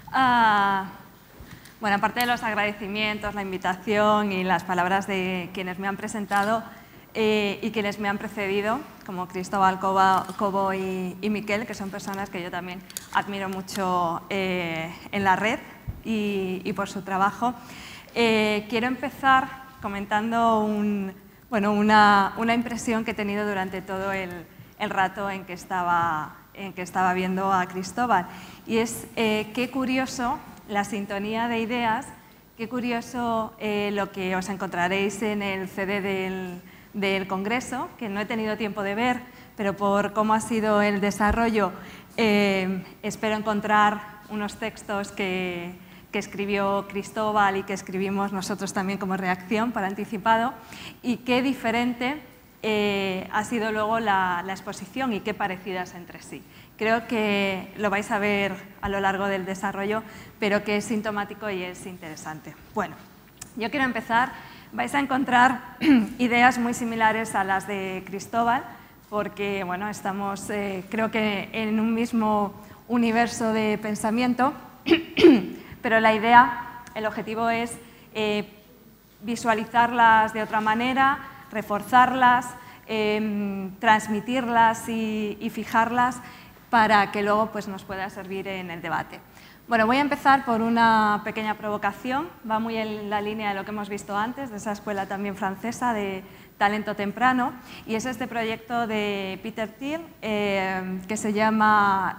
Bueno, aparte de los agradecimientos, la invitación y las palabras de quienes me han presentado y quienes me han precedido, como Cristóbal Cobo y Miquel, que son personas que yo también admiro mucho en la red y por su trabajo, quiero empezar comentando una impresión que he tenido durante todo el rato en que estaba viendo a Cristóbal. Y es qué curioso la sintonía de ideas, qué curioso lo que os encontraréis en el CD del Congreso, que no he tenido tiempo de ver, pero por cómo ha sido el desarrollo, espero encontrar unos textos que escribió Cristóbal y que escribimos nosotros también como reacción para anticipado, y qué diferente ha sido luego la exposición y qué parecidas entre sí. Creo que lo vais a ver a lo largo del desarrollo, pero que es sintomático y es interesante. Bueno, yo quiero empezar. Vais a encontrar ideas muy similares a las de Cristóbal, porque bueno, estamos creo que en un mismo universo de pensamiento, pero la idea, el objetivo es visualizarlas de otra manera, reforzarlas, transmitirlas y fijarlas para que luego pues, nos pueda servir en el debate. Bueno, voy a empezar por una pequeña provocación, va muy en la línea de lo que hemos visto antes, de esa escuela también francesa de talento temprano, y es este proyecto de Peter Thiel que se llama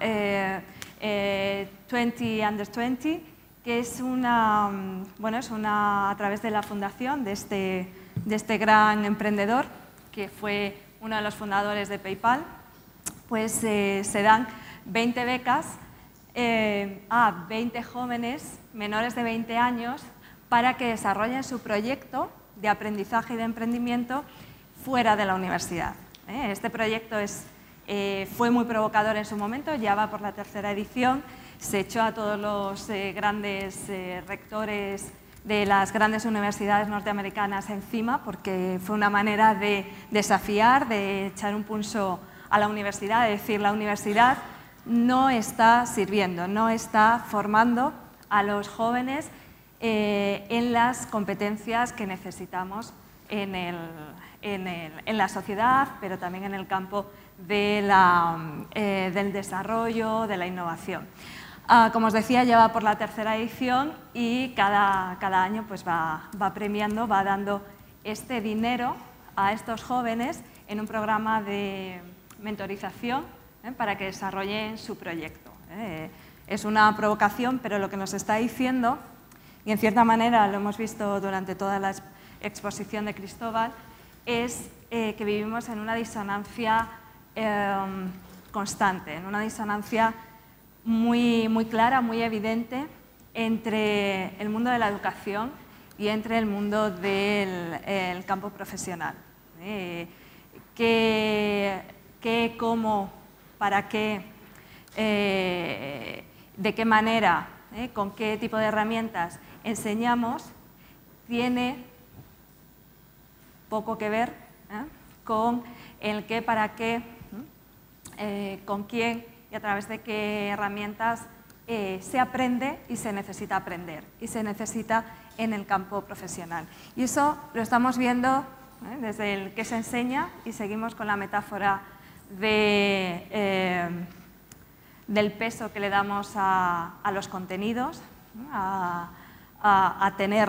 20 Under 20, que es a través de la fundación de este gran emprendedor, que fue uno de los fundadores de PayPal, pues se dan 20 becas a 20 jóvenes menores de 20 años para que desarrollen su proyecto de aprendizaje y de emprendimiento fuera de la universidad. Este proyecto fue muy provocador en su momento, ya va por la tercera edición, se echó a todos los grandes rectores de las grandes universidades norteamericanas encima, porque fue una manera de desafiar, de echar un pulso a la universidad, de decir, la universidad no está sirviendo, no está formando a los jóvenes en las competencias que necesitamos en la sociedad, pero también en el campo del desarrollo, de la innovación. Como os decía, ya va por la tercera edición y cada año pues, va premiando, va dando este dinero a estos jóvenes en un programa de mentorización para que desarrollen su proyecto. Es una provocación, pero lo que nos está diciendo, y en cierta manera lo hemos visto durante toda la exposición de Cristóbal, es que vivimos en una disonancia constante, en una disonancia muy clara, muy evidente entre el mundo de la educación y entre el mundo del campo profesional. ¿Qué, cómo, para qué, de qué manera, con qué tipo de herramientas enseñamos, tiene poco que ver con el qué, para qué, con quién y a través de qué herramientas se aprende y se necesita aprender y se necesita en el campo profesional. Y eso lo estamos viendo desde el qué se enseña, y seguimos con la metáfora del peso que le damos a los contenidos, a tener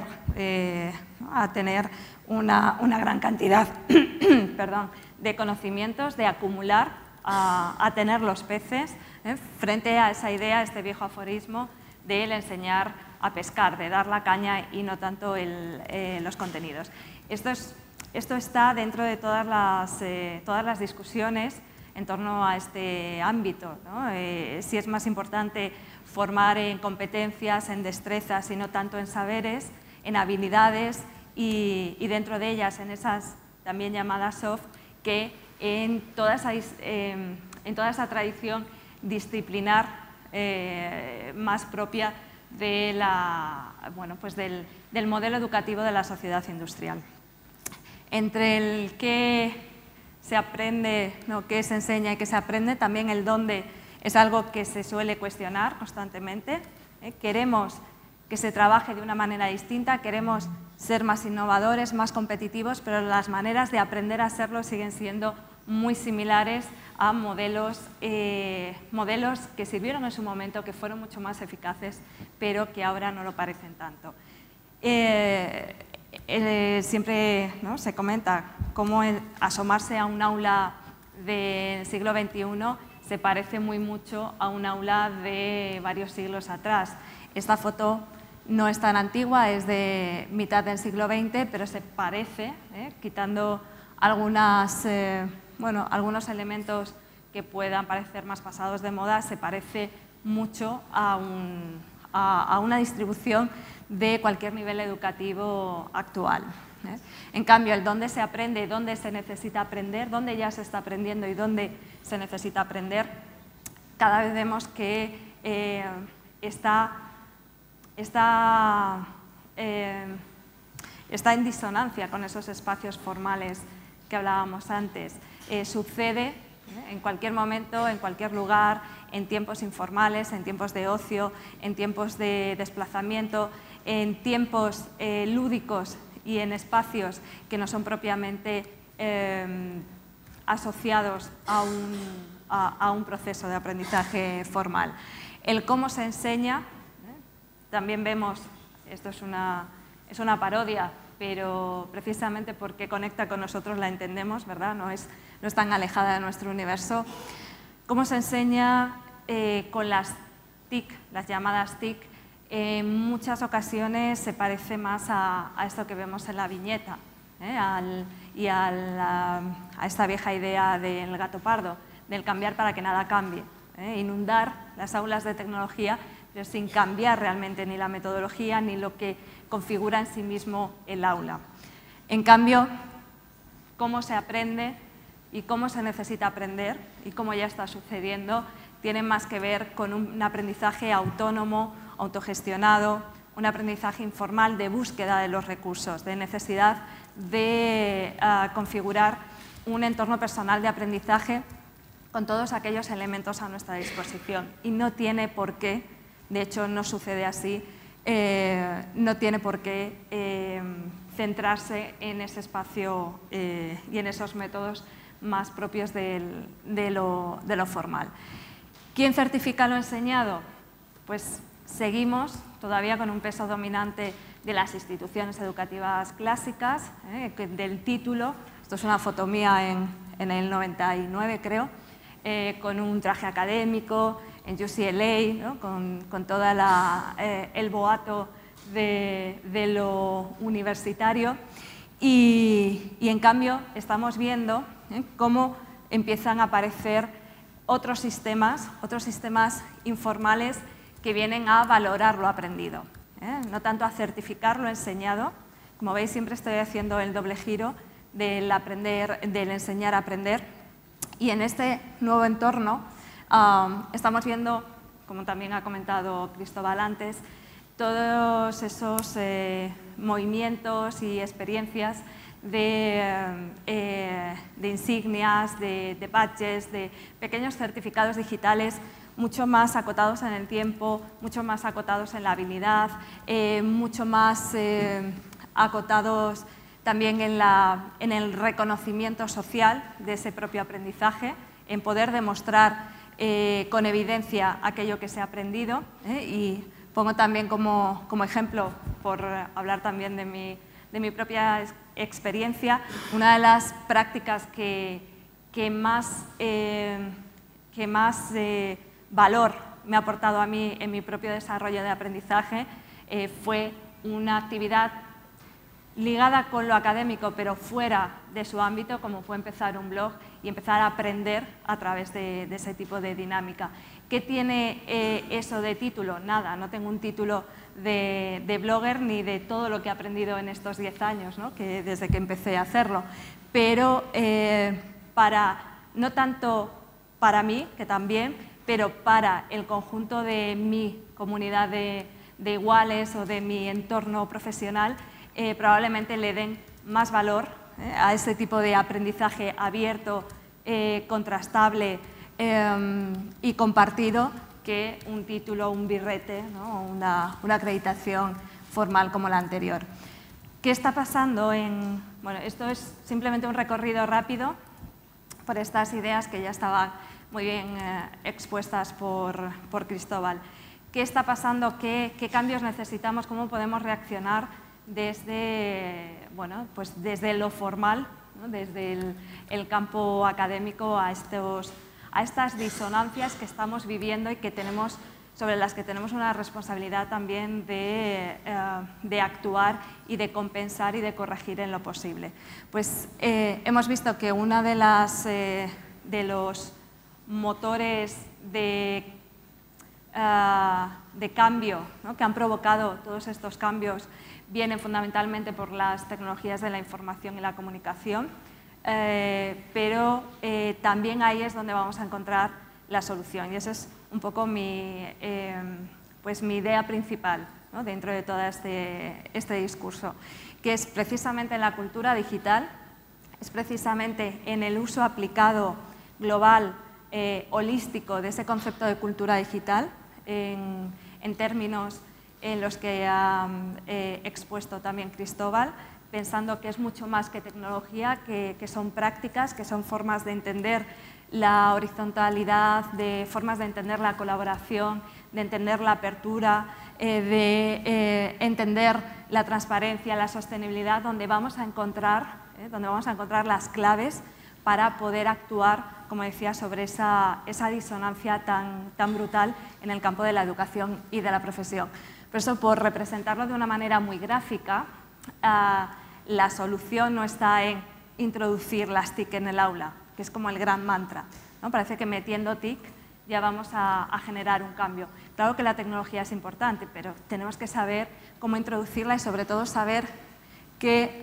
una gran cantidad perdón, de conocimientos, de acumular, a tener los peces, frente a esa idea, este viejo aforismo del enseñar a pescar, de dar la caña y no tanto los contenidos. Esto está dentro de todas las discusiones en torno a este ámbito, ¿no? Si es más importante formar en competencias, en destrezas y no tanto en saberes, en habilidades y dentro de ellas en esas también llamadas soft, que en toda esa tradición disciplinar más propia de del modelo educativo de la sociedad industrial. Entre el qué se aprende, no, qué se enseña y qué se aprende, también el dónde es algo que se suele cuestionar constantemente. Queremos que se trabaje de una manera distinta, queremos ser más innovadores, más competitivos, pero las maneras de aprender a serlo siguen siendo muy similares a modelos que sirvieron en su momento, que fueron mucho más eficaces, pero que ahora no lo parecen tanto. Siempre, ¿no?, se comenta cómo asomarse a un aula del siglo XXI se parece muy mucho a un aula de varios siglos atrás. Esta foto no es tan antigua, es de mitad del siglo XX, pero se parece, quitando algunos elementos que puedan parecer más pasados de moda, se parece mucho a una distribución de cualquier nivel educativo actual. En cambio, el dónde se aprende, dónde se necesita aprender, dónde ya se está aprendiendo y dónde se necesita aprender, cada vez vemos que está en disonancia con esos espacios formales que hablábamos antes. Sucede en cualquier momento, en cualquier lugar, en tiempos informales, en tiempos de ocio, en tiempos de desplazamiento, en tiempos lúdicos y en espacios que no son propiamente asociados a un proceso de aprendizaje formal. El cómo se enseña, también vemos, esto es una parodia, pero precisamente porque conecta con nosotros la entendemos, ¿verdad? No es tan alejada de nuestro universo. Cómo se enseña con las TIC, las llamadas TIC, en muchas ocasiones se parece más a esto que vemos en la viñeta, y a esta vieja idea del gato pardo, del cambiar para que nada cambie. Inundar las aulas de tecnología, pero sin cambiar realmente ni la metodología ni lo que configura en sí mismo el aula. En cambio, cómo se aprende y cómo se necesita aprender, y cómo ya está sucediendo, tiene más que ver con un aprendizaje autónomo, autogestionado, un aprendizaje informal de búsqueda de los recursos, de necesidad de configurar un entorno personal de aprendizaje con todos aquellos elementos a nuestra disposición. Y no tiene por qué, de hecho no sucede así, no tiene por qué centrarse en ese espacio y en esos métodos más propios de lo formal. ¿Quién certifica lo enseñado? Pues seguimos todavía con un peso dominante de las instituciones educativas clásicas, del título. Esto es una foto mía en el 99, creo, con un traje académico en UCLA, ¿no?, con todo el boato de lo universitario. Y en cambio estamos viendo cómo empiezan a aparecer otros sistemas informales que vienen a valorar lo aprendido, no tanto a certificar lo enseñado. Como veis, siempre estoy haciendo el doble giro del enseñar a aprender. Y en este nuevo entorno estamos viendo, como también ha comentado Cristóbal antes, todos esos movimientos y experiencias de insignias, de badges, de pequeños certificados digitales mucho más acotados en el tiempo, mucho más acotados en la habilidad, mucho más acotados también en el reconocimiento social de ese propio aprendizaje, en poder demostrar con evidencia aquello que se ha aprendido. Y pongo también como ejemplo, por hablar también de mi propia experiencia, una de las prácticas que más valor me ha aportado a mí en mi propio desarrollo de aprendizaje fue una actividad ligada con lo académico, pero fuera de su ámbito, como fue empezar un blog y empezar a aprender a través de ese tipo de dinámica. ¿Qué tiene eso de título? Nada, no tengo un título de blogger ni de todo lo que he aprendido en estos 10 años, ¿no?, desde que empecé a hacerlo. Pero no tanto para mí, que también, pero para el conjunto de mi comunidad de iguales o de mi entorno profesional, probablemente le den más valor a este tipo de aprendizaje abierto, contrastable y compartido que un título, un birrete, ¿no? Una acreditación formal como la anterior. ¿Qué está pasando en...? Bueno, esto es simplemente un recorrido rápido por estas ideas que ya estaban muy bien expuestas por Cristóbal. ¿Qué está pasando? ¿Qué cambios necesitamos? ¿Cómo podemos reaccionar desde, bueno, pues desde lo formal, ¿no? Desde el campo académico a estas disonancias que estamos viviendo y que tenemos, sobre las que tenemos una responsabilidad también de actuar y de compensar y de corregir en lo posible? Pues hemos visto que una de los motores de cambio, ¿no? Que han provocado todos estos cambios vienen fundamentalmente por las tecnologías de la información y la comunicación, pero también ahí es donde vamos a encontrar la solución, y esa es un poco mi idea principal, ¿no? Dentro de todo este discurso, que es precisamente en la cultura digital, es precisamente en el uso aplicado global, holístico de ese concepto de cultura digital, en términos en los que ha expuesto también Cristóbal, pensando que es mucho más que tecnología, que son prácticas, que son formas de entender la horizontalidad, de formas de entender la colaboración, de entender la apertura, de entender la transparencia, la sostenibilidad, donde vamos a encontrar las claves para poder actuar, como decía, sobre esa disonancia tan brutal en el campo de la educación y de la profesión. Por eso, por representarlo de una manera muy gráfica, la solución no está en introducir las TIC en el aula, que es como el gran mantra, ¿no? Parece que metiendo TIC ya vamos a generar un cambio. Claro que la tecnología es importante, pero tenemos que saber cómo introducirla y sobre todo saber que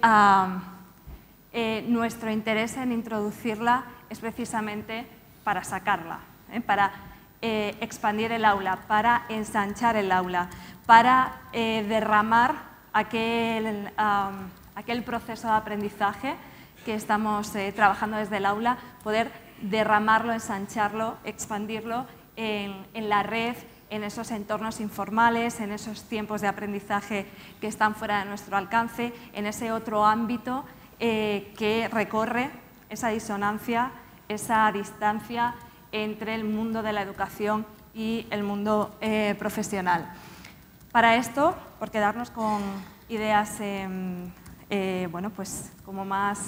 nuestro interés en introducirla es precisamente para sacarla, para expandir el aula, para ensanchar el aula, para derramar aquel proceso de aprendizaje que estamos trabajando desde el aula, poder derramarlo, ensancharlo, expandirlo en la red, en esos entornos informales, en esos tiempos de aprendizaje que están fuera de nuestro alcance, en ese otro ámbito que recorre esa disonancia, esa distancia entre el mundo de la educación y el mundo profesional. Para esto, por quedarnos con ideas bueno, pues como más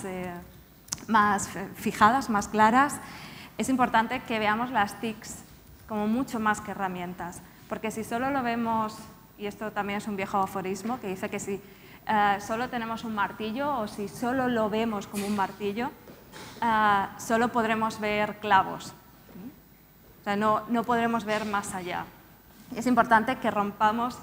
fijadas, más claras, es importante que veamos las TICs como mucho más que herramientas, porque si solo lo vemos, y esto también es un viejo aforismo que dice que si solo tenemos un martillo o si solo lo vemos como un martillo, solo podremos ver clavos, o sea, no podremos ver más allá. Es importante que rompamos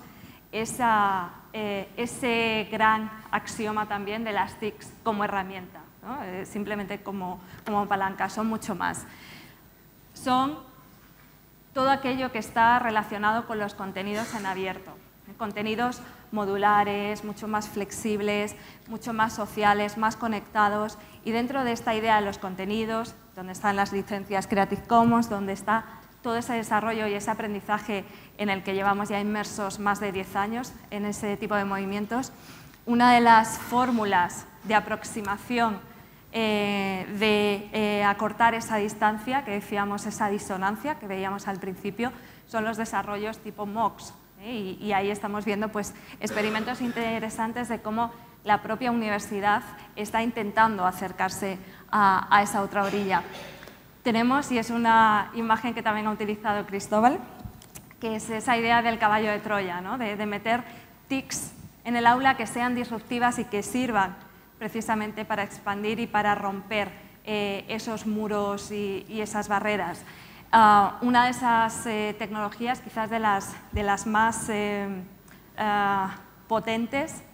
ese gran axioma también de las TICs como herramienta, ¿no? Simplemente como palanca, son mucho más. Son todo aquello que está relacionado con los contenidos en abierto, contenidos modulares, mucho más flexibles, mucho más sociales, más conectados, y dentro de esta idea de los contenidos, donde están las licencias Creative Commons, donde está todo ese desarrollo y ese aprendizaje en el que llevamos ya inmersos más de 10 años en ese tipo de movimientos, una de las fórmulas de aproximación de acortar esa distancia, que decíamos, esa disonancia que veíamos al principio, son los desarrollos tipo MOOCs. Y ahí estamos viendo pues, experimentos interesantes de cómo la propia universidad está intentando acercarse a esa otra orilla. Tenemos, y es una imagen que también ha utilizado Cristóbal, que es esa idea del caballo de Troya, ¿no? de meter TICs en el aula que sean disruptivas y que sirvan precisamente para expandir y para romper esos muros y esas barreras. Una de esas tecnologías, quizás de las más potentes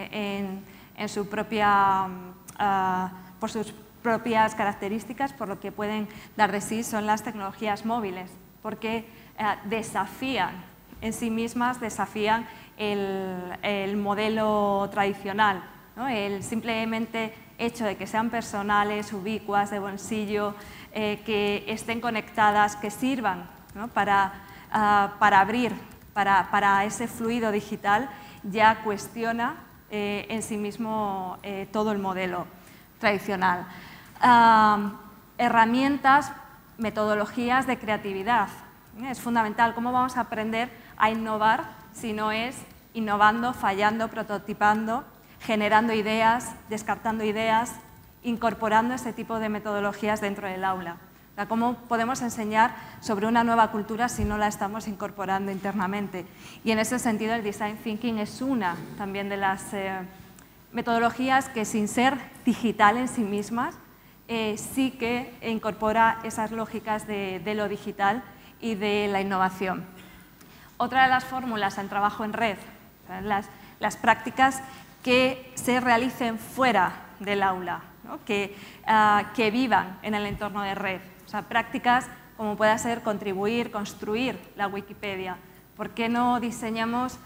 por sus propias características, por lo que pueden dar de sí, son las tecnologías móviles, porque desafían en sí mismas, desafían el modelo tradicional, ¿no? El simplemente hecho de que sean personales, ubicuas, de bolsillo, que estén conectadas, que sirvan, ¿no? para para abrir, para ese fluido digital, ya cuestiona en sí mismo todo el modelo tradicional. Herramientas, metodologías de creatividad. Es fundamental. ¿Cómo vamos a aprender a innovar si no es innovando, fallando, prototipando, generando ideas, descartando ideas, incorporando ese tipo de metodologías dentro del aula? O sea, ¿cómo podemos enseñar sobre una nueva cultura si no la estamos incorporando internamente? Y en ese sentido el Design Thinking es una también de las metodologías que, sin ser digital en sí mismas, sí que incorpora esas lógicas de lo digital y de la innovación. Otra de las fórmulas al trabajo en red, las prácticas que se realicen fuera del aula, ¿no? que vivan en el entorno de red. O sea, prácticas como pueda ser contribuir, construir la Wikipedia. ¿Por qué no diseñamos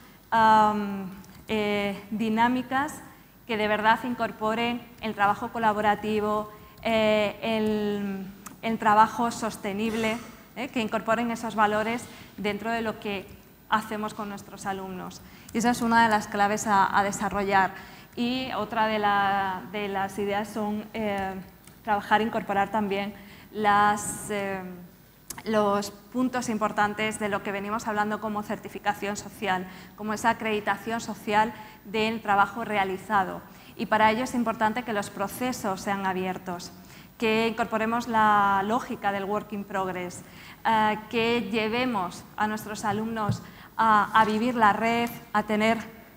dinámicas que de verdad incorporen el trabajo colaborativo, el trabajo sostenible, que incorporen esos valores dentro de lo que hacemos con nuestros alumnos? Y esa es una de las claves a desarrollar. Y otra de las ideas son trabajar e incorporar también los puntos importantes de lo que venimos hablando como certificación social, como esa acreditación social del trabajo realizado. Y para ello es importante que los procesos sean abiertos, que incorporemos la lógica del work in progress, que llevemos a nuestros alumnos a vivir la red, a tener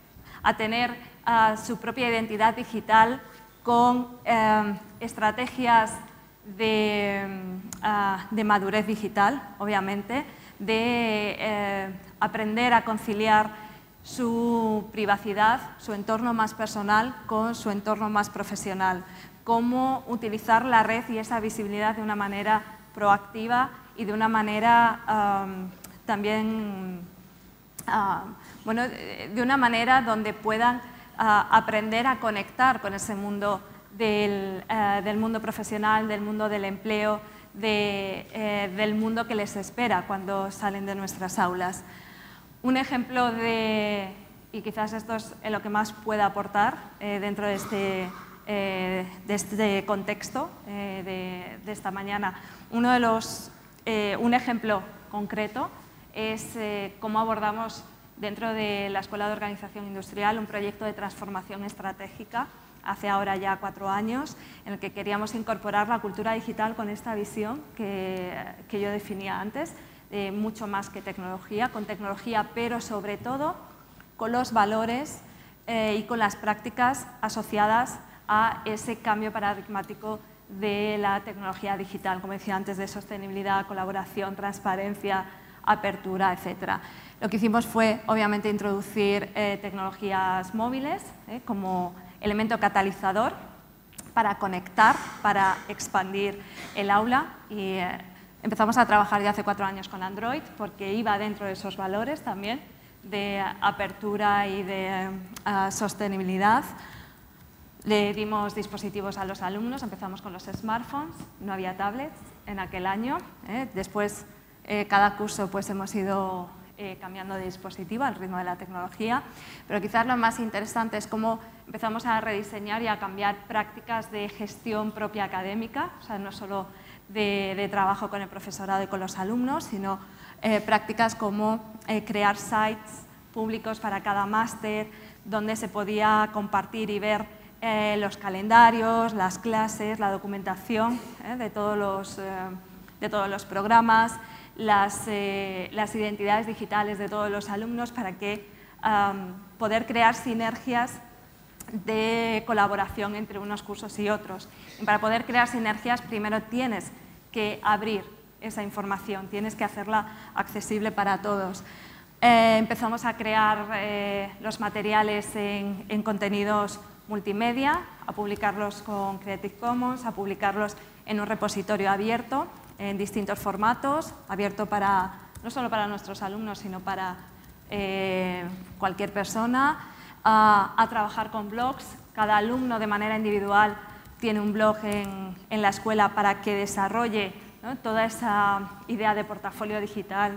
su propia identidad digital con estrategias de madurez digital, obviamente, de aprender a conciliar su privacidad, su entorno más personal con su entorno más profesional, cómo utilizar la red y esa visibilidad de una manera proactiva y de una manera también, de una manera donde puedan aprender a conectar con ese mundo del mundo profesional, del mundo del empleo, del mundo que les espera cuando salen de nuestras aulas. Un ejemplo y quizás esto es lo que más pueda aportar dentro de este contexto de esta mañana, un ejemplo concreto es cómo abordamos dentro de la Escuela de Organización Industrial un proyecto de transformación estratégica hace ahora ya 4 años, en el que queríamos incorporar la cultura digital con esta visión que yo definía antes, mucho más que tecnología, con tecnología, pero sobre todo con los valores y con las prácticas asociadas a ese cambio paradigmático de la tecnología digital, como decía antes, de sostenibilidad, colaboración, transparencia, apertura, etc. Lo que hicimos fue, obviamente, introducir tecnologías móviles como elemento catalizador para conectar, para expandir el aula, y empezamos a trabajar ya hace 4 años con Android porque iba dentro de esos valores también de apertura y de sostenibilidad. Le dimos dispositivos a los alumnos, empezamos con los smartphones, no había tablets en aquel año. Después, cada curso pues hemos ido cambiando de dispositivo al ritmo de la tecnología, pero quizás lo más interesante es cómo empezamos a rediseñar y a cambiar prácticas de gestión propia académica, o sea, no solo de trabajo con el profesorado y con los alumnos, sino prácticas como crear sites públicos para cada máster, donde se podía compartir y ver los calendarios, las clases, la documentación de todos los programas, las identidades digitales de todos los alumnos, para que poder crear sinergias de colaboración entre unos cursos y otros. Y para poder crear sinergias, primero tienes que abrir esa información, tienes que hacerla accesible para todos. Empezamos a crear los materiales en contenidos multimedia, a publicarlos con Creative Commons, a publicarlos en un repositorio abierto, en distintos formatos, abierto no solo para nuestros alumnos, sino para cualquier persona, a trabajar con blogs. Cada alumno de manera individual tiene un blog en la escuela para que desarrolle, ¿no?, toda esa idea de portafolio digital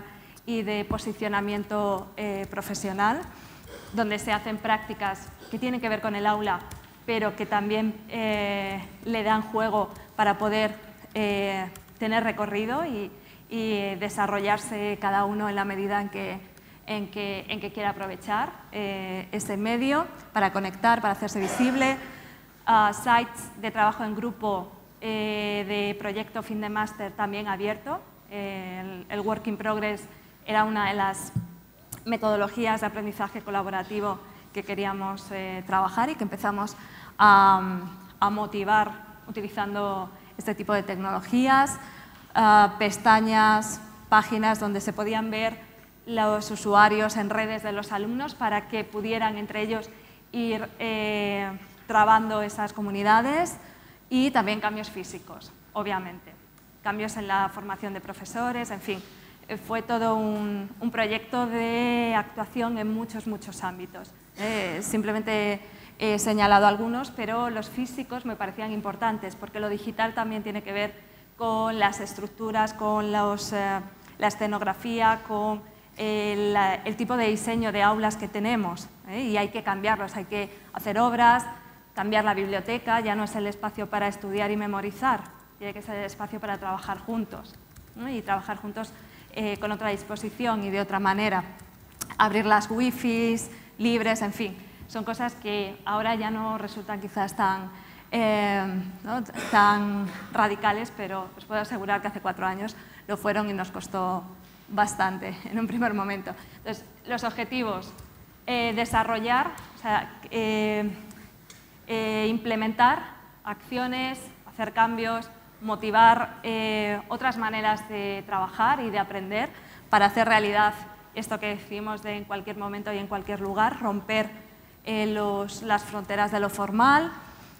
y de posicionamiento profesional, donde se hacen prácticas que tienen que ver con el aula, pero que también le dan juego para poder tener recorrido y desarrollarse cada uno en la medida en que quiera aprovechar ese medio para conectar, para hacerse visible. Sites de trabajo en grupo de proyecto fin de máster también abierto. El Work in Progress era una de las metodologías de aprendizaje colaborativo que queríamos trabajar y que empezamos a motivar utilizando este tipo de tecnologías. Pestañas, páginas donde se podían ver los usuarios en redes de los alumnos para que pudieran entre ellos ir trabando esas comunidades, y también cambios físicos, obviamente. Cambios en la formación de profesores, en fin. Fue todo un proyecto de actuación en muchos ámbitos. Simplemente he señalado algunos, pero los físicos me parecían importantes porque lo digital también tiene que ver con las estructuras, con la escenografía, con el tipo de diseño de aulas que tenemos, y hay que cambiarlos, hay que hacer obras, cambiar la biblioteca, ya no es el espacio para estudiar y memorizar, tiene que ser el espacio para trabajar juntos, y trabajar juntos con otra disposición y de otra manera. Abrir las wifis libres, en fin, son cosas que ahora ya no resultan quizás tan radicales, pero os puedo asegurar que hace 4 años lo fueron y nos costó bastante en un primer momento. Entonces, los objetivos, desarrollar, o sea, implementar acciones, hacer cambios, motivar otras maneras de trabajar y de aprender para hacer realidad esto que decimos de en cualquier momento y en cualquier lugar, romper las fronteras de lo formal.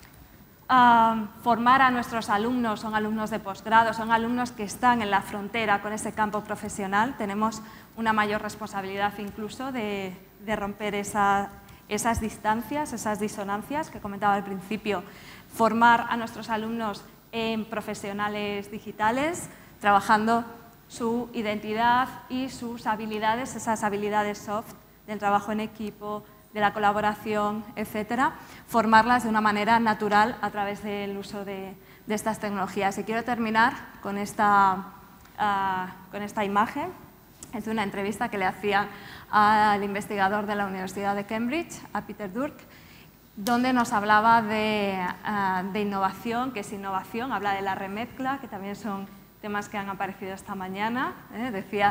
Formar a nuestros alumnos, son alumnos de posgrado, son alumnos que están en la frontera con ese campo profesional. Tenemos una mayor responsabilidad incluso de romper esas distancias, esas disonancias que comentaba al principio. Formar a nuestros alumnos en profesionales digitales, trabajando su identidad y sus habilidades, esas habilidades soft del trabajo en equipo, de la colaboración, etcétera, formarlas de una manera natural a través del uso de estas tecnologías. Y quiero terminar con esta imagen. Es de una entrevista que le hacían al investigador de la Universidad de Cambridge, a Peter Durk, donde nos hablaba de innovación. ¿Qué es innovación? Habla de la remezcla, que también son temas que han aparecido esta mañana. Decía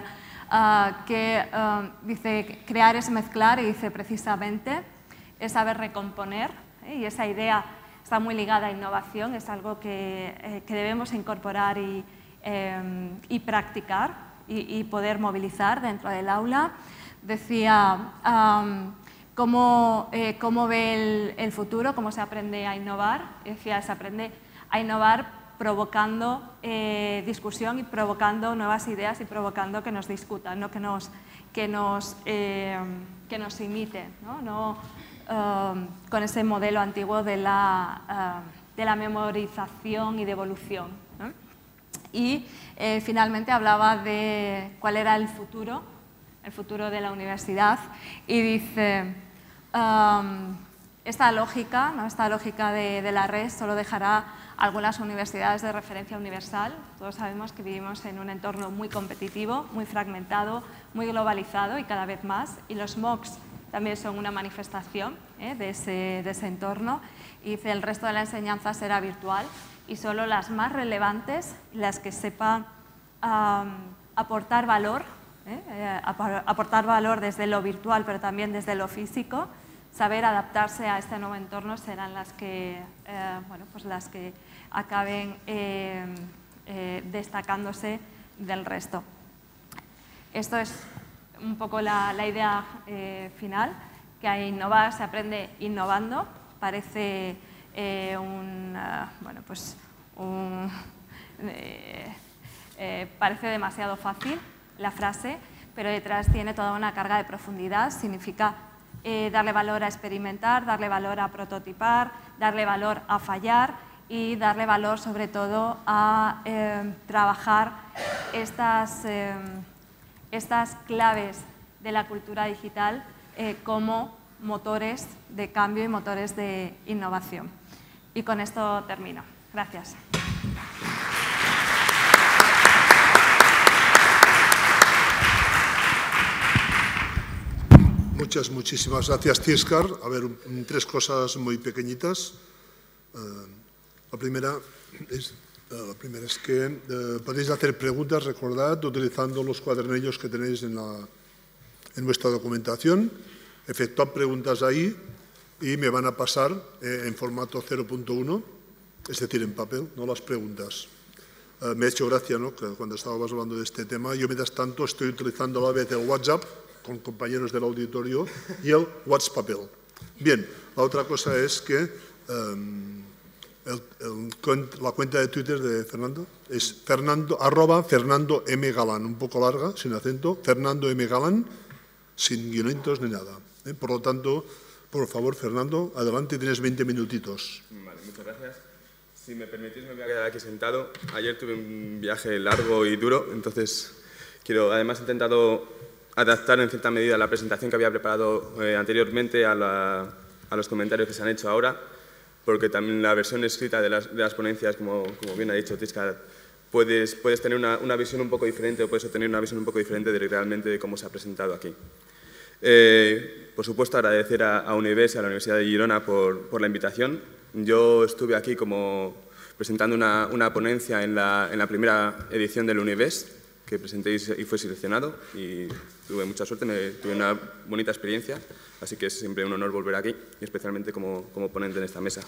dice, crear es mezclar, y dice precisamente es saber recomponer, y esa idea está muy ligada a innovación, es algo que debemos incorporar y practicar y poder movilizar dentro del aula. Decía cómo ve el futuro, cómo se aprende a innovar. Decía, se aprende a innovar provocando discusión y provocando nuevas ideas y provocando que nos discutan, no que nos imiten, ¿no? Con ese modelo antiguo de la memorización y de evolución, ¿no? Y finalmente hablaba de cuál era el futuro de la universidad, y dice, esta lógica, ¿no? Esta lógica de la red solo dejará algunas universidades de referencia universal. Todos sabemos que vivimos en un entorno muy competitivo, muy fragmentado, muy globalizado y cada vez más, y los MOOCs también son una manifestación de ese entorno. Y dice, el resto de la enseñanza será virtual y solo las más relevantes, las que sepan aportar valor desde lo virtual, pero también desde lo físico, saber adaptarse a este nuevo entorno, serán las que, las que acaben destacándose del resto. Esto es un poco la idea final, que a innovar se aprende innovando. Parece parece demasiado fácil la frase, pero detrás tiene toda una carga de profundidad. Significa darle valor a experimentar, darle valor a prototipar, darle valor a fallar y darle valor sobre todo a trabajar estas claves de la cultura digital como motores de cambio y motores de innovación. Y con esto termino. Gracias. Muchísimas gracias, Tzitzkar. A ver, tres cosas muy pequeñitas. La primera es que podéis hacer preguntas, recordad, utilizando los cuadernillos que tenéis en vuestra documentación. Efectuad preguntas ahí y me van a pasar en formato 0.1, es decir, en papel, no las preguntas. Me ha hecho gracia, ¿no?, que cuando estábamos hablando de este tema, yo mientras tanto estoy utilizando a la vez el WhatsApp con compañeros del auditorio y el WhatsApp. Bien, la otra cosa es que la cuenta de Twitter de Fernando es @Fernando M. Galán, un poco larga, sin acento, Fernando M. Galán, sin guionitos ni nada. Por lo tanto, por favor, Fernando, adelante, tienes 20 minutitos. Vale, muchas gracias. Si me permitís, me voy a quedar aquí sentado. Ayer tuve un viaje largo y duro, entonces además he intentado adaptar en cierta medida la presentación que había preparado anteriormente a los comentarios que se han hecho ahora, porque también la versión escrita de las ponencias, como bien ha dicho Tzitzkar, puedes tener una visión un poco diferente o puedes obtener una visión un poco diferente realmente de cómo se ha presentado aquí. Por supuesto, agradecer a UNIVES y a la Universidad de Girona por la invitación. Yo estuve aquí presentando una ponencia en la primera edición del UNIVES, que presenté y fue seleccionado, y tuve mucha suerte, tuve una bonita experiencia, así que es siempre un honor volver aquí, y especialmente como ponente en esta mesa.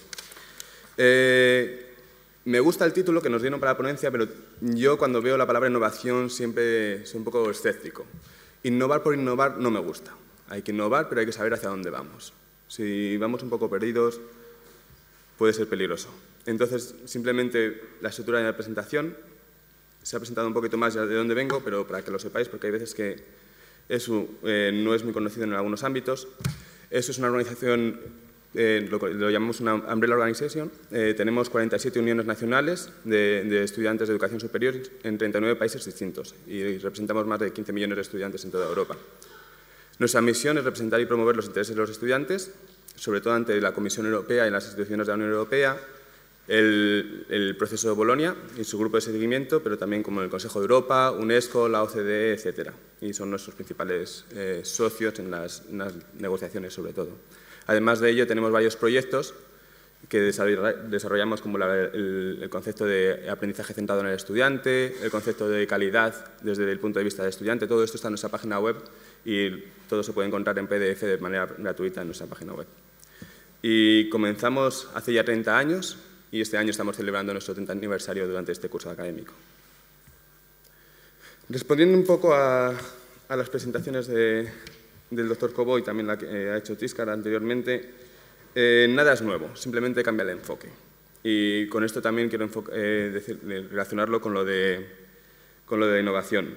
Me gusta el título que nos dieron para la ponencia, pero yo cuando veo la palabra innovación siempre soy un poco escéptico. Innovar por innovar no me gusta. Hay que innovar, pero hay que saber hacia dónde vamos. Si vamos un poco perdidos, puede ser peligroso. Entonces, simplemente la estructura de la presentación. Se ha presentado un poquito más de dónde vengo, pero para que lo sepáis, porque hay veces que eso no es muy conocido en algunos ámbitos. Eso es una organización, lo llamamos una Umbrella Organization. Tenemos 47 uniones nacionales de estudiantes de educación superior en 39 países distintos y representamos más de 15 millones de estudiantes en toda Europa. Nuestra misión es representar y promover los intereses de los estudiantes, sobre todo ante la Comisión Europea y las instituciones de la Unión Europea, el proceso de Bolonia y su grupo de seguimiento, pero también como el Consejo de Europa, UNESCO, la OCDE, etc. Y son nuestros principales socios en las negociaciones, sobre todo. Además de ello, tenemos varios proyectos que desarrollamos, como el concepto de aprendizaje centrado en el estudiante, el concepto de calidad desde el punto de vista del estudiante. Todo esto está en nuestra página web y todo se puede encontrar en PDF de manera gratuita en nuestra página web. Y comenzamos hace ya 30 años. Y este año estamos celebrando nuestro 30 aniversario durante este curso académico. Respondiendo un poco a las presentaciones del Dr. Cobo y también la que ha hecho Tzitzkar anteriormente, nada es nuevo, simplemente cambia el enfoque. Y con esto también quiero relacionarlo con lo de innovación.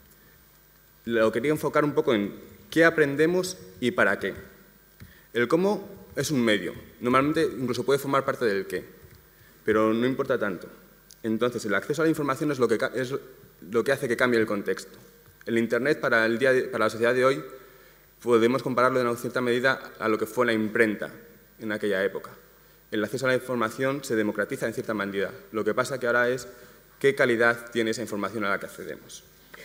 Lo quería enfocar un poco en qué aprendemos y para qué. El cómo es un medio, normalmente incluso puede formar parte del qué. Pero no importa tanto. Entonces, el acceso a la información es lo que hace que cambie el contexto. El Internet, para la sociedad de hoy, podemos compararlo en una cierta medida a lo que fue la imprenta en aquella época. El acceso a la información se democratiza en cierta medida. Lo que pasa que ahora es qué calidad tiene esa información a la que accedemos.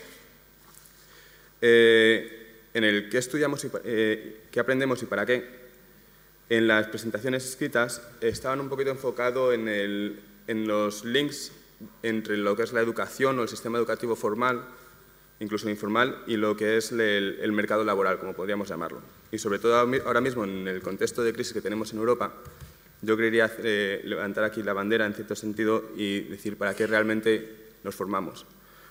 En el qué estudiamos, qué aprendemos y para qué, en las presentaciones escritas estaban un poquito enfocado en los links entre lo que es la educación o el sistema educativo formal, incluso informal, y lo que es el mercado laboral, como podríamos llamarlo. Y sobre todo ahora mismo, en el contexto de crisis que tenemos en Europa, yo quería levantar aquí la bandera en cierto sentido y decir para qué realmente nos formamos.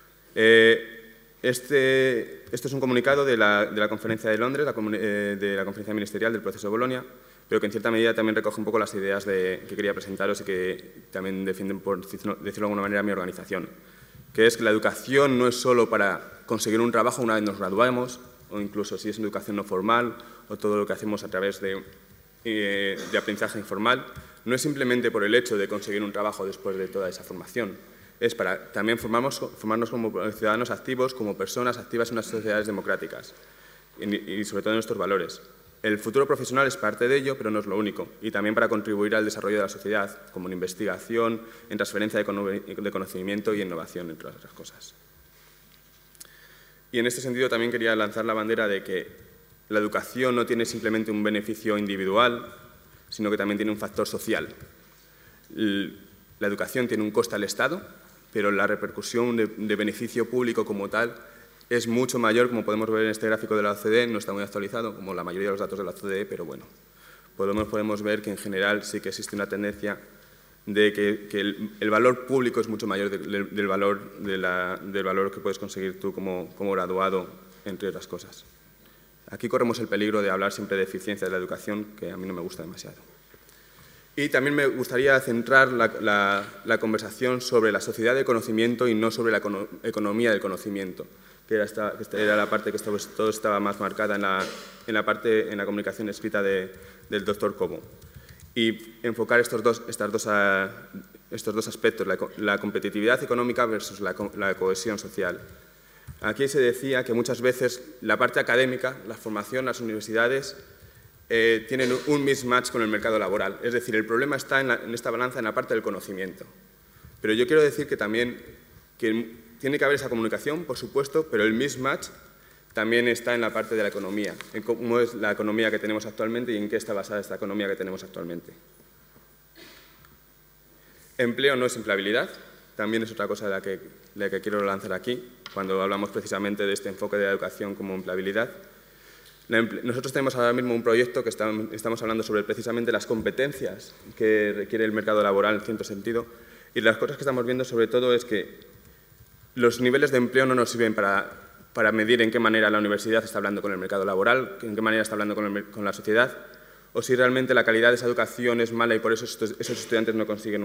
Esto es un comunicado de la Conferencia de Londres, de la Conferencia Ministerial del Proceso de Bolonia, pero que en cierta medida también recoge un poco las ideas que quería presentaros y que también defienden, por decirlo de alguna manera, mi organización, que es que la educación no es solo para conseguir un trabajo una vez nos graduamos, o incluso si es educación no formal, o todo lo que hacemos a través de aprendizaje informal, no es simplemente por el hecho de conseguir un trabajo después de toda esa formación, es para también formarnos como ciudadanos activos, como personas activas en unas sociedades democráticas y sobre todo en nuestros valores. El futuro profesional es parte de ello, pero no es lo único, y también para contribuir al desarrollo de la sociedad, como en investigación, en transferencia de conocimiento y innovación, entre otras cosas. Y en este sentido también quería lanzar la bandera de que la educación no tiene simplemente un beneficio individual, sino que también tiene un factor social. La educación tiene un coste al Estado, pero la repercusión de beneficio público como tal es mucho mayor, como podemos ver en este gráfico de la OCDE, no está muy actualizado, como la mayoría de los datos de la OCDE, pero bueno, podemos ver que en general sí que existe una tendencia de que el valor público es mucho mayor del valor que puedes conseguir tú como graduado, entre otras cosas. Aquí corremos el peligro de hablar siempre de eficiencia de la educación, que a mí no me gusta demasiado. Y también me gustaría centrar la conversación sobre la sociedad del conocimiento y no sobre la economía del conocimiento, que era la parte que todo estaba más marcada en la comunicación escrita del doctor Cobo. Y enfocar estos dos aspectos, la competitividad económica versus la cohesión social. Aquí se decía que muchas veces la parte académica, la formación, las universidades, tienen un mismatch con el mercado laboral. Es decir, el problema está en esta balanza en la parte del conocimiento. Pero yo quiero decir que también tiene que haber esa comunicación, por supuesto, pero el mismatch también está en la parte de la economía, en cómo es la economía que tenemos actualmente y en qué está basada esta economía que tenemos actualmente. Empleo no es empleabilidad, también es otra cosa de la que quiero lanzar aquí, cuando hablamos precisamente de este enfoque de la educación como empleabilidad. Nosotros tenemos ahora mismo un proyecto que estamos hablando sobre precisamente las competencias que requiere el mercado laboral en cierto sentido, y las cosas que estamos viendo sobre todo es que los niveles de empleo no nos sirven para medir en qué manera la universidad está hablando con el mercado laboral, en qué manera está hablando con la sociedad, o si realmente la calidad de esa educación es mala y por eso esos estudiantes no consiguen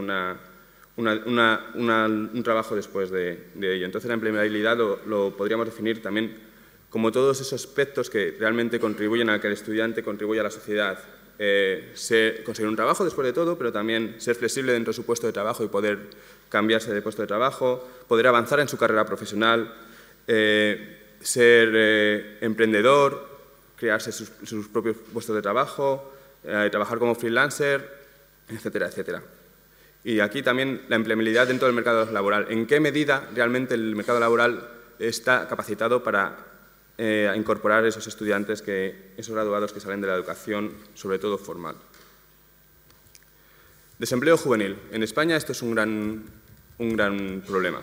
un trabajo después de ello. Entonces la empleabilidad lo podríamos definir también como todos esos aspectos que realmente contribuyen a que el estudiante contribuya a la sociedad. Conseguir un trabajo después de todo, pero también ser flexible dentro de su puesto de trabajo y poder cambiarse de puesto de trabajo, poder avanzar en su carrera profesional, ser emprendedor, crearse sus propios puestos de trabajo, trabajar como freelancer, etcétera, etcétera. Y aquí también la empleabilidad dentro del mercado laboral. ¿En qué medida realmente el mercado laboral está capacitado para incorporar esos estudiantes, esos graduados que salen de la educación, sobre todo formal? Desempleo juvenil. En España esto es un gran problema.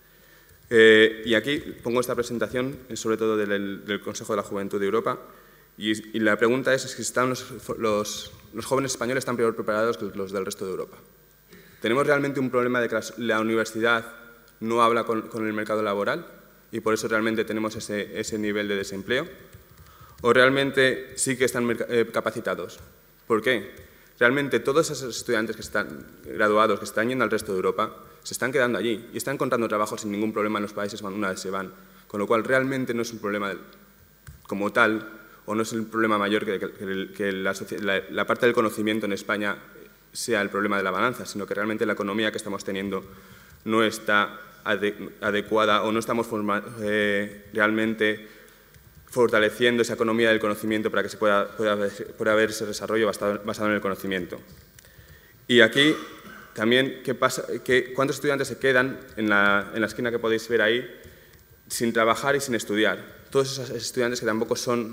Y aquí pongo esta presentación, sobre todo del Consejo de la Juventud de Europa, y la pregunta es si los jóvenes españoles están peor preparados que los del resto de Europa. ¿Tenemos realmente un problema de que la universidad no habla con el mercado laboral y por eso realmente tenemos ese nivel de desempleo? ¿O realmente sí que están capacitados? ¿Por qué? Realmente todos esos estudiantes que están graduados, que están yendo al resto de Europa, se están quedando allí y están encontrando trabajo sin ningún problema en los países una vez se van. Con lo cual realmente no es un problema como tal, o no es el problema mayor que la parte del conocimiento en España sea el problema de la balanza, sino que realmente la economía que estamos teniendo no está adecuada o no estamos realmente fortaleciendo esa economía del conocimiento para que pueda haber ese desarrollo basado en el conocimiento. Y aquí también, ¿cuántos estudiantes se quedan en la esquina que podéis ver ahí sin trabajar y sin estudiar? Todos esos estudiantes que tampoco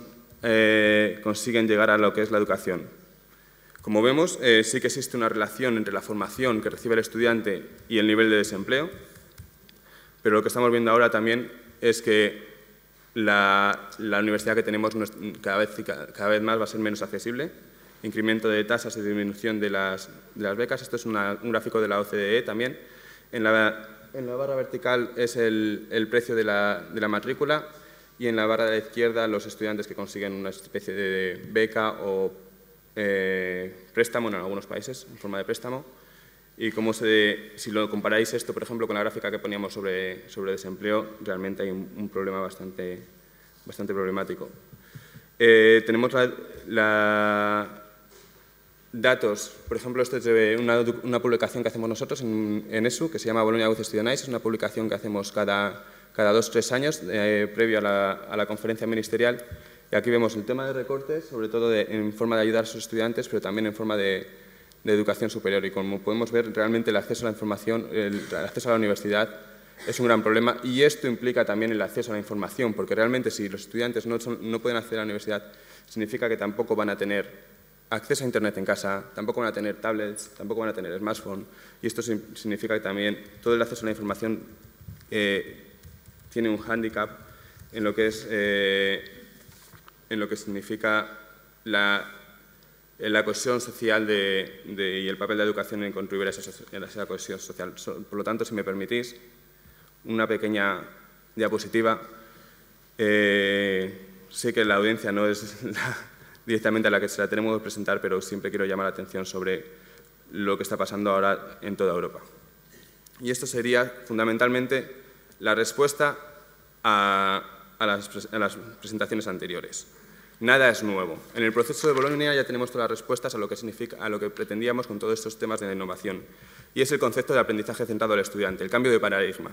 consiguen llegar a lo que es la educación. Como vemos, sí que existe una relación entre la formación que recibe el estudiante y el nivel de desempleo, pero lo que estamos viendo ahora también es que la universidad que tenemos cada vez más va a ser menos accesible, incremento de tasas y disminución de las becas. Esto es un gráfico de la OCDE también. En la barra vertical es el precio de la matrícula y en la barra de la izquierda los estudiantes que consiguen una especie de beca o préstamo en algunos países, en forma de préstamo. Y si lo comparáis esto, por ejemplo, con la gráfica que poníamos sobre desempleo, realmente hay un problema bastante problemático. Tenemos datos, por ejemplo, esto es de una publicación que hacemos nosotros en ESU, que se llama Bologna Youth Student es una publicación que hacemos cada 2 o 3 años, previo a la conferencia ministerial. Y aquí vemos el tema de recortes, sobre todo en forma de ayudar a sus estudiantes, pero también en forma de educación superior. Y como podemos ver, realmente el acceso a la información, el acceso a la universidad es un gran problema, y esto implica también el acceso a la información, porque realmente si los estudiantes no pueden acceder a la universidad, significa que tampoco van a tener acceso a Internet en casa, tampoco van a tener tablets, tampoco van a tener smartphone, y esto significa que también todo el acceso a la información tiene un hándicap en lo que significa la cohesión social y el papel de la educación en contribuir a esa cohesión social. Por lo tanto, si me permitís, una pequeña diapositiva. Sé que la audiencia no es directamente a la que se la tenemos que presentar, pero siempre quiero llamar la atención sobre lo que está pasando ahora en toda Europa. Y esto sería fundamentalmente la respuesta a las presentaciones anteriores. Nada es nuevo. En el proceso de Bolonia ya tenemos todas las respuestas a lo que pretendíamos con todos estos temas de la innovación. Y es el concepto de aprendizaje centrado al estudiante, el cambio de paradigma,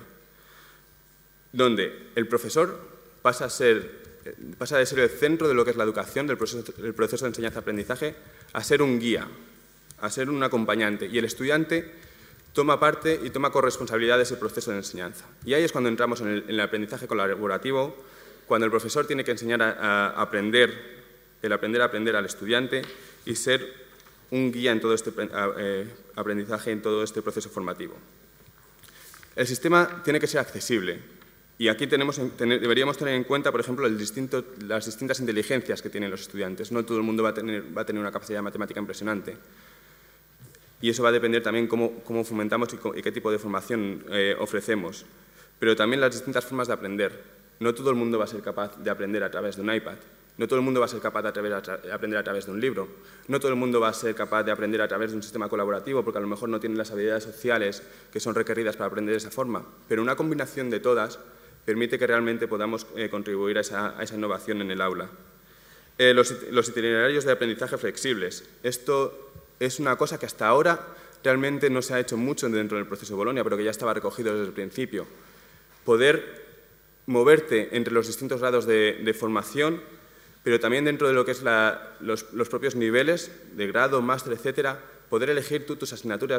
donde el profesor pasa de ser el centro de lo que es la educación, del proceso de enseñanza-aprendizaje, a ser un guía, a ser un acompañante. Y el estudiante toma parte y toma corresponsabilidad de ese proceso de enseñanza. Y ahí es cuando entramos en el aprendizaje colaborativo, cuando el profesor tiene que enseñar a aprender a aprender al estudiante y ser un guía en todo este aprendizaje, en todo este proceso formativo. El sistema tiene que ser accesible. Y aquí deberíamos tener en cuenta, por ejemplo, las distintas inteligencias que tienen los estudiantes. No todo el mundo va a tener una capacidad matemática impresionante. Y eso va a depender también cómo fomentamos y qué tipo de formación ofrecemos. Pero también las distintas formas de aprender. No todo el mundo va a ser capaz de aprender a través de un iPad. No todo el mundo va a ser capaz de aprender a través de un libro. No todo el mundo va a ser capaz de aprender a través de un sistema colaborativo, porque a lo mejor no tiene las habilidades sociales que son requeridas para aprender de esa forma. Pero una combinación de todas permite que realmente podamos contribuir a esa innovación en el aula. Los itinerarios de aprendizaje flexibles. Esto es una cosa que hasta ahora realmente no se ha hecho mucho dentro del proceso de Bolonia, pero que ya estaba recogido desde el principio. Poder moverte entre los distintos grados de formación, pero también dentro de lo que es los propios niveles de grado, máster, etcétera, poder elegir tú tus asignaturas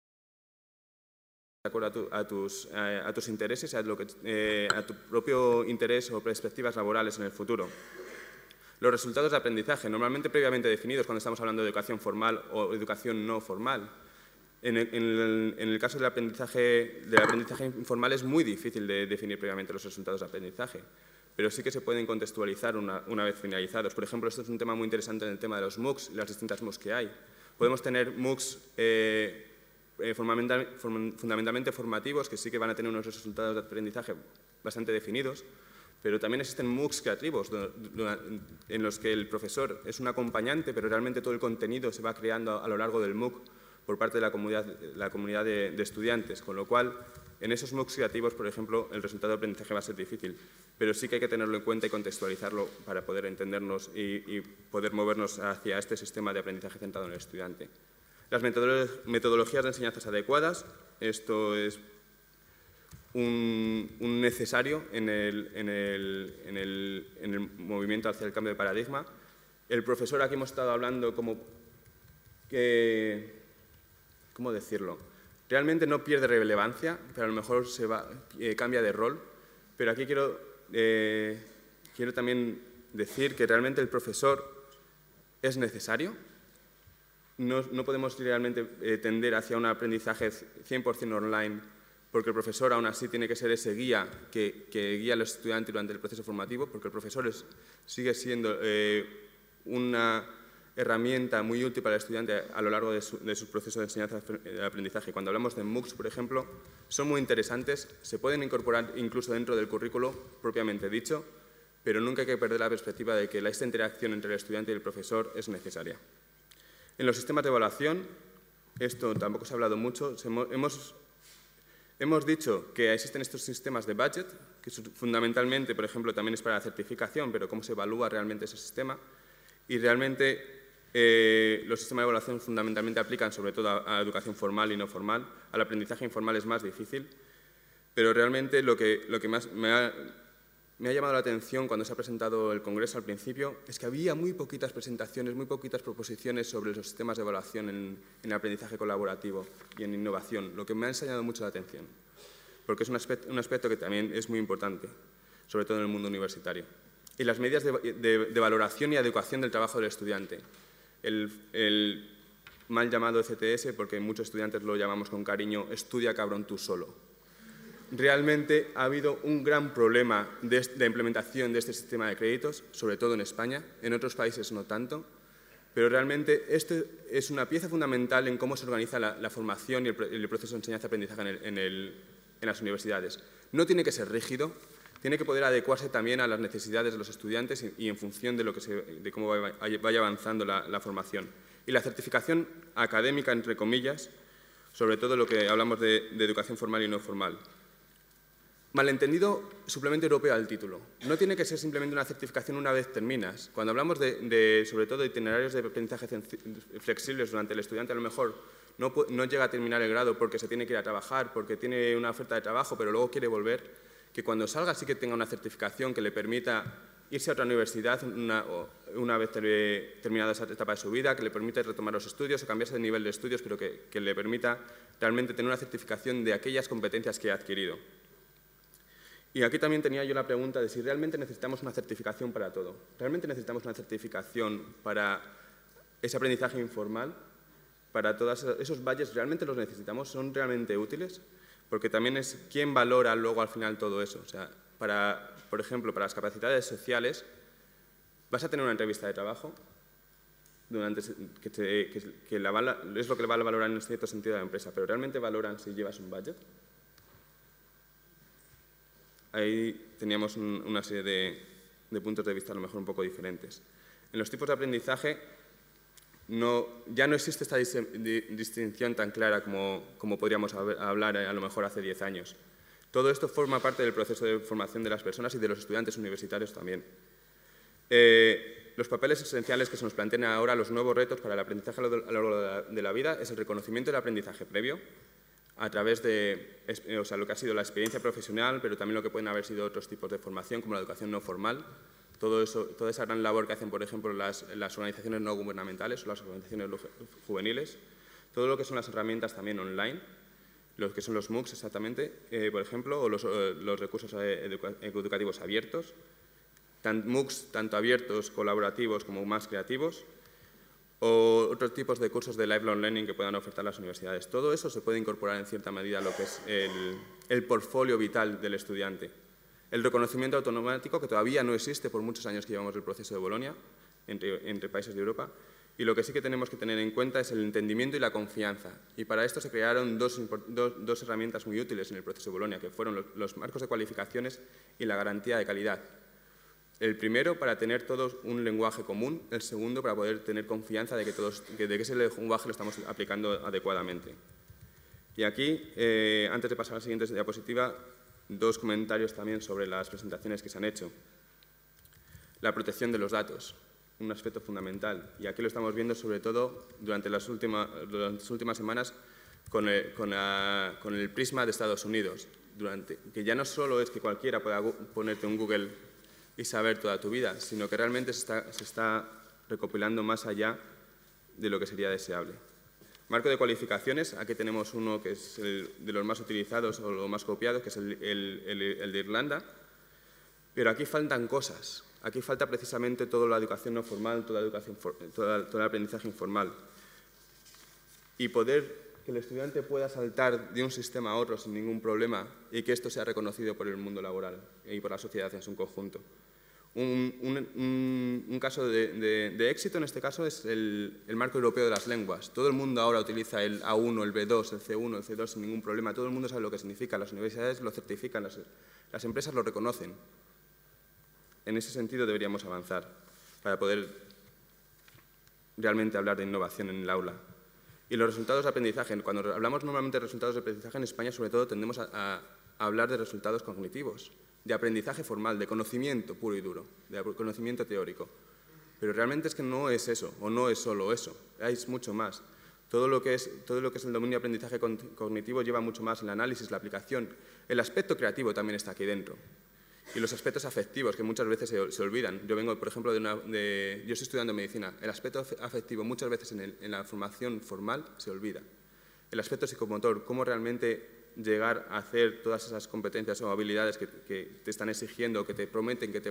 de acuerdo a tus intereses, a tu propio interés o perspectivas laborales en el futuro. Los resultados de aprendizaje, normalmente previamente definidos cuando estamos hablando de educación formal o educación no formal. En el caso del aprendizaje informal es muy difícil de definir previamente los resultados de aprendizaje, pero sí que se pueden contextualizar una vez finalizados. Por ejemplo, esto es un tema muy interesante en el tema de los MOOCs y las distintas MOOCs que hay. Podemos tener MOOCs fundamentalmente formativos, que sí que van a tener unos resultados de aprendizaje bastante definidos, pero también existen MOOCs creativos, en los que el profesor es un acompañante, pero realmente todo el contenido se va creando a lo largo del MOOC por parte de la comunidad de estudiantes, con lo cual, en esos MOOCs creativos, por ejemplo, el resultado de aprendizaje va a ser difícil, pero sí que hay que tenerlo en cuenta y contextualizarlo para poder entendernos y poder movernos hacia este sistema de aprendizaje centrado en el estudiante. Las metodologías de enseñanzas adecuadas, esto es un necesario en el movimiento hacia el cambio de paradigma. El profesor, aquí hemos estado hablando ¿cómo decirlo? Realmente no pierde relevancia, pero a lo mejor cambia de rol. Pero aquí quiero también decir que realmente el profesor es necesario. No podemos realmente tender hacia un aprendizaje 100% online, porque el profesor aún así tiene que ser ese guía que guía a los estudiantes durante el proceso formativo, porque el profesor sigue siendo una herramienta muy útil para el estudiante a lo largo de su proceso de enseñanza y aprendizaje. Cuando hablamos de MOOCs, por ejemplo, son muy interesantes, se pueden incorporar incluso dentro del currículo propiamente dicho, pero nunca hay que perder la perspectiva de que esta interacción entre el estudiante y el profesor es necesaria. En los sistemas de evaluación, esto tampoco se ha hablado mucho, hemos dicho que existen estos sistemas de budget, que fundamentalmente, por ejemplo, también es para la certificación, pero cómo se evalúa realmente ese sistema. Y realmente los sistemas de evaluación fundamentalmente aplican sobre todo a educación formal y no formal. Al aprendizaje informal es más difícil, pero realmente lo que más me ha llamado la atención cuando se ha presentado el Congreso al principio es que había muy poquitas presentaciones, muy poquitas proposiciones sobre los sistemas de evaluación en el aprendizaje colaborativo y en innovación, lo que me ha enseñado mucho la atención, porque es un aspecto que también es muy importante, sobre todo en el mundo universitario. Y las medidas de valoración y adecuación del trabajo del estudiante. El mal llamado ECTS, porque muchos estudiantes lo llamamos con cariño, estudia cabrón tú solo. Realmente ha habido un gran problema de implementación de este sistema de créditos, sobre todo en España, en otros países no tanto, pero realmente esto es una pieza fundamental en cómo se organiza la formación y el proceso de enseñanza-aprendizaje en las universidades. No tiene que ser rígido, tiene que poder adecuarse también a las necesidades de los estudiantes y en función de cómo vaya avanzando la formación. Y la certificación académica, entre comillas, sobre todo lo que hablamos de educación formal y no formal. Malentendido suplemento europeo al título. No tiene que ser simplemente una certificación una vez terminas. Cuando hablamos sobre todo de itinerarios de aprendizaje flexibles durante el estudiante, a lo mejor no llega a terminar el grado porque se tiene que ir a trabajar, porque tiene una oferta de trabajo, pero luego quiere volver, que cuando salga sí que tenga una certificación que le permita irse a otra universidad una vez terminada esa etapa de su vida, que le permita retomar los estudios o cambiarse de nivel de estudios, pero que le permita realmente tener una certificación de aquellas competencias que ha adquirido. Y aquí también tenía yo la pregunta de si realmente necesitamos una certificación para todo. ¿Realmente necesitamos una certificación para ese aprendizaje informal? ¿Para todos esos badges realmente los necesitamos? ¿Son realmente útiles? Porque también es quién valora luego al final todo eso. O sea, por ejemplo, para las capacidades sociales, vas a tener una entrevista de trabajo que es lo que le va a valorar en cierto sentido a la empresa, pero ¿realmente valoran si llevas un budget? Ahí teníamos una serie de puntos de vista a lo mejor un poco diferentes. En los tipos de aprendizaje ya no existe esta distinción tan clara como podríamos hablar a lo mejor hace 10 años. Todo esto forma parte del proceso de formación de las personas y de los estudiantes universitarios también. Los papeles esenciales que se nos plantean ahora, los nuevos retos para el aprendizaje a lo largo de la vida, es el reconocimiento del aprendizaje previo, a través de lo que ha sido la experiencia profesional, pero también lo que pueden haber sido otros tipos de formación, como la educación no formal. Toda esa gran labor que hacen, por ejemplo, las organizaciones no gubernamentales o las organizaciones juveniles. Todo lo que son las herramientas también online, lo que son los MOOCs exactamente, por ejemplo, o los recursos educativos abiertos. MOOCs tanto abiertos, colaborativos, como más creativos. O otros tipos de cursos de lifelong learning que puedan ofertar las universidades. Todo eso se puede incorporar en cierta medida a lo que es el portfolio vital del estudiante. El reconocimiento automático, que todavía no existe por muchos años que llevamos el proceso de Bolonia entre países de Europa, y lo que sí que tenemos que tener en cuenta es el entendimiento y la confianza. Y para esto se crearon dos herramientas muy útiles en el proceso de Bolonia, que fueron los marcos de cualificaciones y la garantía de calidad. El primero, para tener todos un lenguaje común. El segundo, para poder tener confianza de que ese lenguaje lo estamos aplicando adecuadamente. Y aquí, antes de pasar a la siguiente diapositiva, dos comentarios también sobre las presentaciones que se han hecho. La protección de los datos, un aspecto fundamental. Y aquí lo estamos viendo sobre todo durante las últimas semanas con el prisma de Estados Unidos. Que ya no solo es que cualquiera pueda ponerte un Google y saber toda tu vida, sino que realmente se está recopilando más allá de lo que sería deseable. Marco de cualificaciones, aquí tenemos uno que es de los más utilizados o los más copiados, que es el de Irlanda, pero aquí faltan cosas. Aquí falta precisamente toda la educación no formal, todo el aprendizaje informal. Y que el estudiante pueda saltar de un sistema a otro sin ningún problema y que esto sea reconocido por el mundo laboral y por la sociedad en su conjunto. Un caso de éxito en este caso es el marco europeo de las lenguas. Todo el mundo ahora utiliza el A1, el B2, el C1, el C2 sin ningún problema. Todo el mundo sabe lo que significa. Las universidades lo certifican, las empresas lo reconocen. En ese sentido deberíamos avanzar para poder realmente hablar de innovación en el aula. Y los resultados de aprendizaje. Cuando hablamos normalmente de resultados de aprendizaje en España, sobre todo tendemos a hablar de resultados cognitivos, de aprendizaje formal, de conocimiento puro y duro, de conocimiento teórico. Pero realmente es que no es eso, o no es solo eso, hay mucho más. Todo lo que es el dominio de aprendizaje cognitivo lleva mucho más el análisis, la aplicación. El aspecto creativo también está aquí dentro. Y los aspectos afectivos, que muchas veces se olvidan. Yo vengo, por ejemplo, yo estoy estudiando medicina. El aspecto afectivo muchas veces en la formación formal se olvida. El aspecto psicomotor, cómo realmente llegar a hacer todas esas competencias o habilidades que te están exigiendo, que te prometen que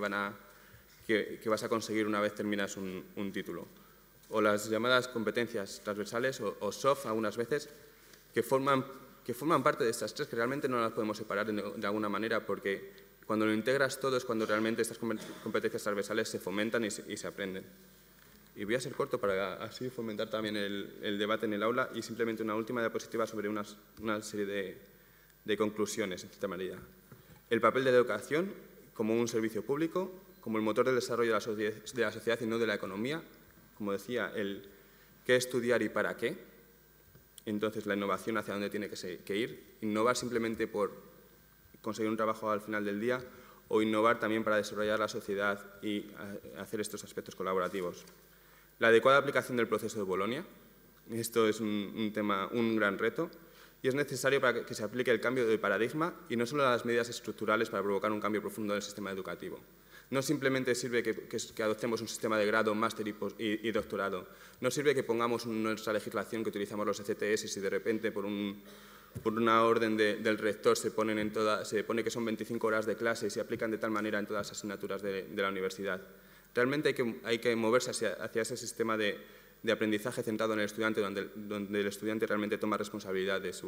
vas a conseguir una vez terminas un título. O las llamadas competencias transversales o soft algunas veces, que forman parte de estas tres, que realmente no las podemos separar de alguna manera, porque cuando lo integras todo es cuando realmente estas competencias transversales se fomentan y se aprenden. Y voy a ser corto para así fomentar también el debate en el aula y simplemente una última diapositiva sobre una serie de conclusiones, en cierta manera. El papel de la educación como un servicio público, como el motor del desarrollo de la sociedad y no de la economía. Como decía, el qué estudiar y para qué. Entonces, la innovación hacia dónde tiene que ir. Innovar simplemente por conseguir un trabajo al final del día o innovar también para desarrollar la sociedad y hacer estos aspectos colaborativos. La adecuada aplicación del proceso de Bolonia. Esto es un tema, un gran reto. Y es necesario para que se aplique el cambio de paradigma y no solo las medidas estructurales para provocar un cambio profundo del sistema educativo. No simplemente sirve que adoptemos un sistema de grado, máster y doctorado. No sirve que pongamos en nuestra legislación que utilizamos los ECTS y de repente por una orden del rector se pone que son 25 horas de clase y se aplican de tal manera en todas las asignaturas de la universidad. Realmente hay que moverse hacia ese sistema de aprendizaje centrado en el estudiante, donde el estudiante realmente toma responsabilidad de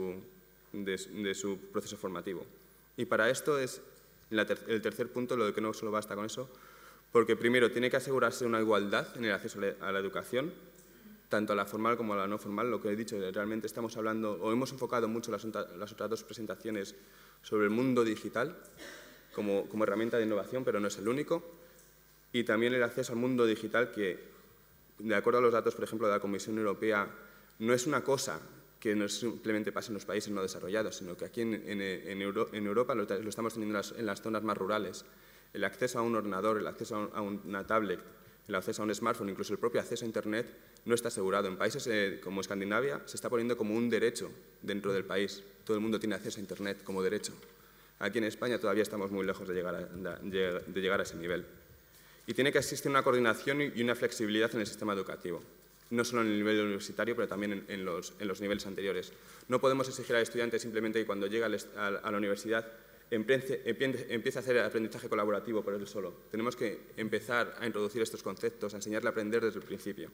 su proceso formativo. Y para esto es el tercer punto, lo de que no solo basta con eso, porque primero tiene que asegurarse una igualdad en el acceso a la educación, tanto a la formal como a la no formal. Lo que he dicho, realmente estamos hablando, o hemos enfocado mucho las otras dos presentaciones sobre el mundo digital como herramienta de innovación, pero no es el único. Y también el acceso al mundo digital que, de acuerdo a los datos, por ejemplo, de la Comisión Europea, no es una cosa que no simplemente pasa en los países no desarrollados, sino que aquí en Europa lo estamos teniendo en las zonas más rurales. El acceso a un ordenador, el acceso a una tablet, el acceso a un smartphone, incluso el propio acceso a Internet, no está asegurado. En países como Escandinavia se está poniendo como un derecho dentro del país. Todo el mundo tiene acceso a Internet como derecho. Aquí en España todavía estamos muy lejos de llegar a ese nivel. Y tiene que existir una coordinación y una flexibilidad en el sistema educativo. No solo en el nivel universitario, pero también en los niveles anteriores. No podemos exigir al estudiante simplemente que cuando llega a la universidad empiece a hacer aprendizaje colaborativo por él solo. Tenemos que empezar a introducir estos conceptos, a enseñarle a aprender desde el principio.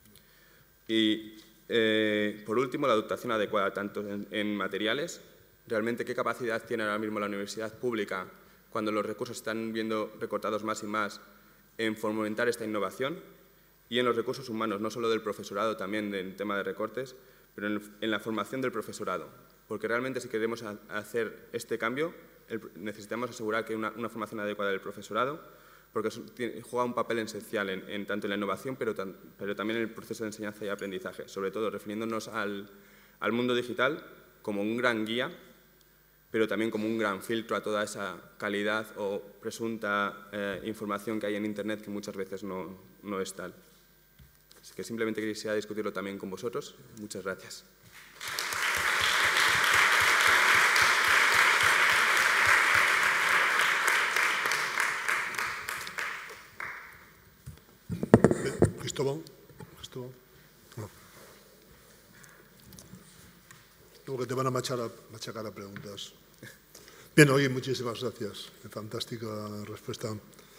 Y, por último, la dotación adecuada, tanto en materiales, realmente qué capacidad tiene ahora mismo la universidad pública cuando los recursos están viendo recortados más y más en fomentar esta innovación, y en los recursos humanos, no solo del profesorado, también del tema de recortes, pero en la formación del profesorado. Porque realmente si queremos hacer este cambio, necesitamos asegurar que hay una formación adecuada del profesorado, porque juega un papel esencial tanto en la innovación, pero también en el proceso de enseñanza y aprendizaje, sobre todo refiriéndonos al mundo digital como un gran guía, pero también como un gran filtro a toda esa calidad o presunta información que hay en Internet que muchas veces no es tal. Así que simplemente quisiera discutirlo también con vosotros. Muchas gracias. Cristóbal. No. Luego que te van a machacar a preguntas. Bien, oye, muchísimas gracias. Fantástica respuesta.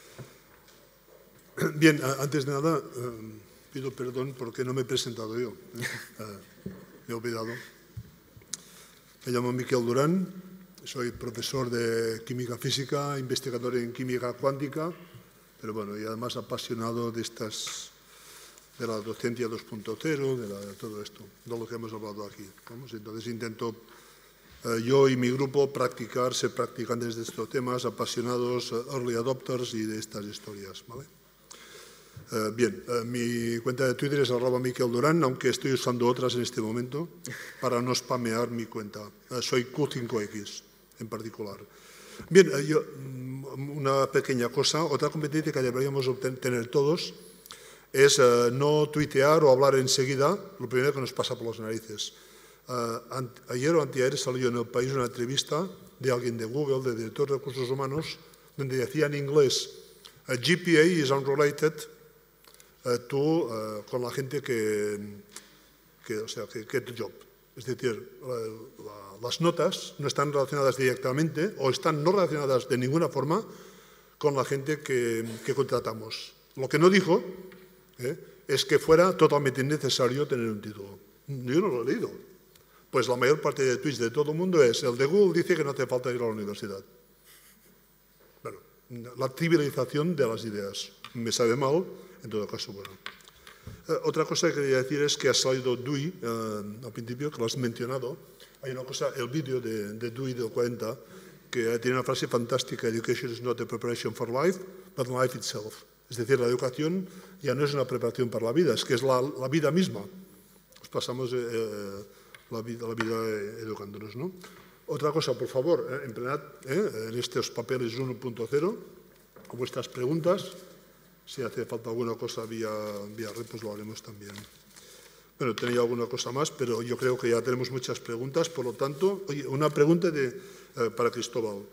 Bien, antes de nada, pido perdón porque no me he presentado yo. Me he olvidado. Me llamo Miquel Durán, soy profesor de química física, investigador en química cuántica, pero bueno, y además apasionado de la docencia 2.0, de todo esto, de lo que hemos hablado aquí. Vamos, entonces intento yo y mi grupo ser practicantes de estos temas, apasionados, early adopters y de estas historias, ¿vale? Bien, mi cuenta de Twitter es @MiquelDurán, aunque estoy usando otras en este momento para no spamear mi cuenta. Soy Q5X en particular. Bien, una pequeña cosa, otra competencia que deberíamos tener todos es no tuitear o hablar enseguida lo primero que nos pasa por las narices. Ayer o anteayer salió en El País una entrevista de alguien de Google, de director de recursos humanos, donde decía en inglés, GPA is unrelated con la gente que get the job. Es decir, las notas no están relacionadas directamente o están no relacionadas de ninguna forma con la gente que contratamos. Lo que no dijo es que fuera totalmente innecesario tener un título. Yo no lo he leído. Pues la mayor parte de tweets de todo el mundo es, el de Google dice que no hace falta ir a la universidad. Bueno, la trivialización de las ideas. Me sabe mal, en todo caso, bueno. Otra cosa que quería decir es que ha salido Dewey, al principio, que lo has mencionado. Hay una cosa, el vídeo de Dewey del 40, que tiene una frase fantástica, Education is not a preparation for life, but life itself. Es decir, la educación ya no es una preparación para la vida, es que es la vida misma. Pues pasamos la vida educándonos, ¿no? Otra cosa, por favor, emplead en estos papeles 1.0 vuestras preguntas. Si hace falta alguna cosa vía red, pues lo haremos también. Bueno, tenía alguna cosa más, pero yo creo que ya tenemos muchas preguntas. Por lo tanto, oye, una pregunta para Cristóbal.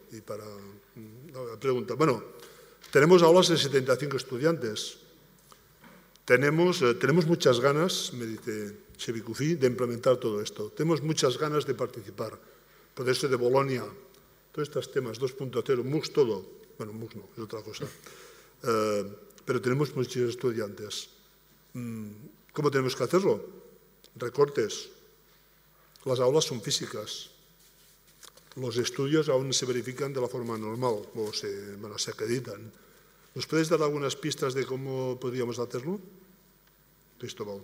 Bueno, tenemos aulas de 75 estudiantes. Tenemos muchas ganas, me dice Xevi Cufí, de implementar todo esto. Tenemos muchas ganas de participar. Proceso de Bolonia, todos estos temas, 2.0, MOOCs, todo. Bueno, MOOCs no, es otra cosa. Pero tenemos muchos estudiantes. ¿Cómo tenemos que hacerlo? Recortes. Las aulas son físicas. Los estudios aún se verifican de la forma normal o se acreditan. ¿Nos puedes dar algunas pistas de cómo podríamos hacerlo? Cristóbal.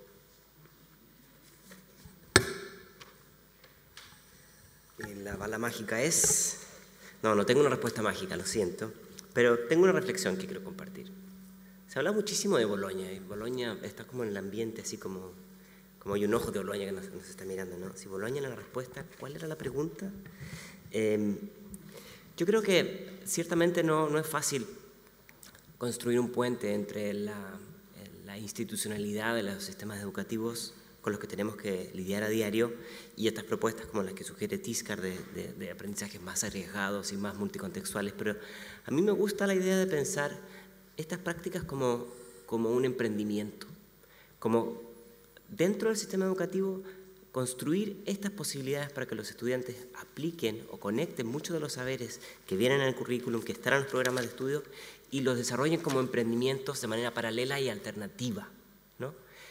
La bala mágica es... No tengo una respuesta mágica, lo siento, pero tengo una reflexión que quiero compartir. Se habla muchísimo de Bolonia, y Bolonia está como en el ambiente, así como hay un ojo de Bolonia que nos está mirando, ¿no? Si Bolonia era la respuesta, ¿cuál era la pregunta? Yo creo que ciertamente no es fácil construir un puente entre la institucionalidad de los sistemas educativos con los que tenemos que lidiar a diario y estas propuestas como las que sugiere Tiscar de aprendizajes más arriesgados y más multicontextuales. Pero a mí me gusta la idea de pensar estas prácticas como un emprendimiento, como dentro del sistema educativo construir estas posibilidades para que los estudiantes apliquen o conecten muchos de los saberes que vienen en el currículum, que están en los programas de estudio y los desarrollen como emprendimientos de manera paralela y alternativa, ¿no?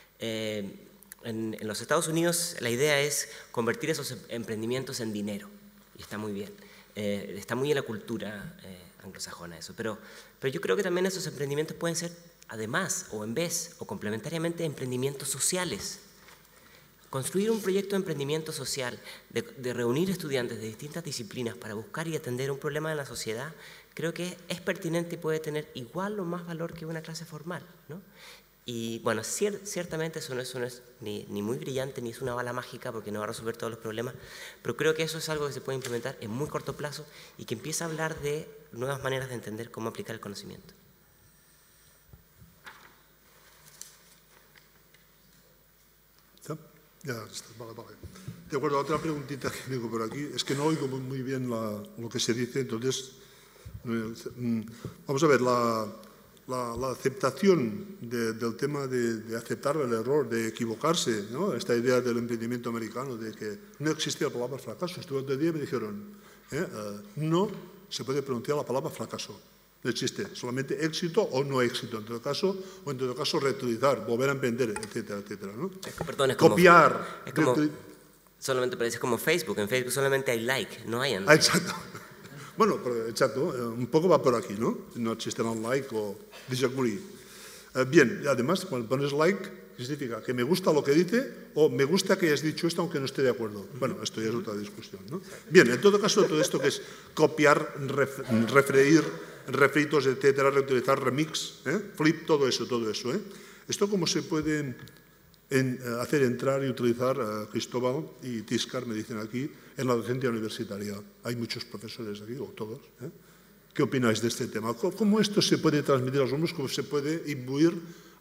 En los Estados Unidos la idea es convertir esos emprendimientos en dinero, y está muy bien, está muy en la cultura anglosajona eso, pero yo creo que también esos emprendimientos pueden ser además o en vez o complementariamente emprendimientos sociales. Construir un proyecto de emprendimiento social, de reunir estudiantes de distintas disciplinas para buscar y atender un problema de la sociedad, creo que es pertinente y puede tener igual o más valor que una clase formal, ¿no? Y bueno, ciertamente eso no es ni muy brillante ni es una bala mágica porque no va a resolver todos los problemas, pero creo que eso es algo que se puede implementar en muy corto plazo y que empieza a hablar de nuevas maneras de entender cómo aplicar el conocimiento. Ya está, vale. De acuerdo, otra preguntita que tengo por aquí. Es que no oigo muy bien lo que se dice, entonces... Vamos a ver, la aceptación del tema de aceptar el error, de equivocarse, ¿no? Esta idea del emprendimiento americano, de que no existe la palabra fracaso. Estuve otro día y me dijeron, no se puede pronunciar la palabra fracaso. No existe, solamente éxito o no éxito, en todo caso reutilizar, volver a emprender, etcétera, etcétera, ¿no? Perdón, copiar. Solamente parece como Facebook. En Facebook solamente hay like, no hay unlike. Exacto. Bueno, pero, exacto, un poco va por aquí, ¿no? No existe un like o disagree. Bien, y además, cuando pones like, significa que me gusta lo que dice o me gusta que hayas dicho esto aunque no esté de acuerdo. Bueno, esto ya es otra discusión, ¿no? Bien, en todo caso, todo esto que es copiar, refreír, refritos, etcétera, reutilizar, remix, flip, todo eso. Esto cómo se puede hacer entrar y utilizar Cristóbal y Tiscar, me dicen aquí, en la docencia universitaria. Hay muchos profesores aquí, o todos. ¿Qué opináis de este tema? ¿Cómo esto se puede transmitir a los alumnos? ¿Cómo se puede imbuir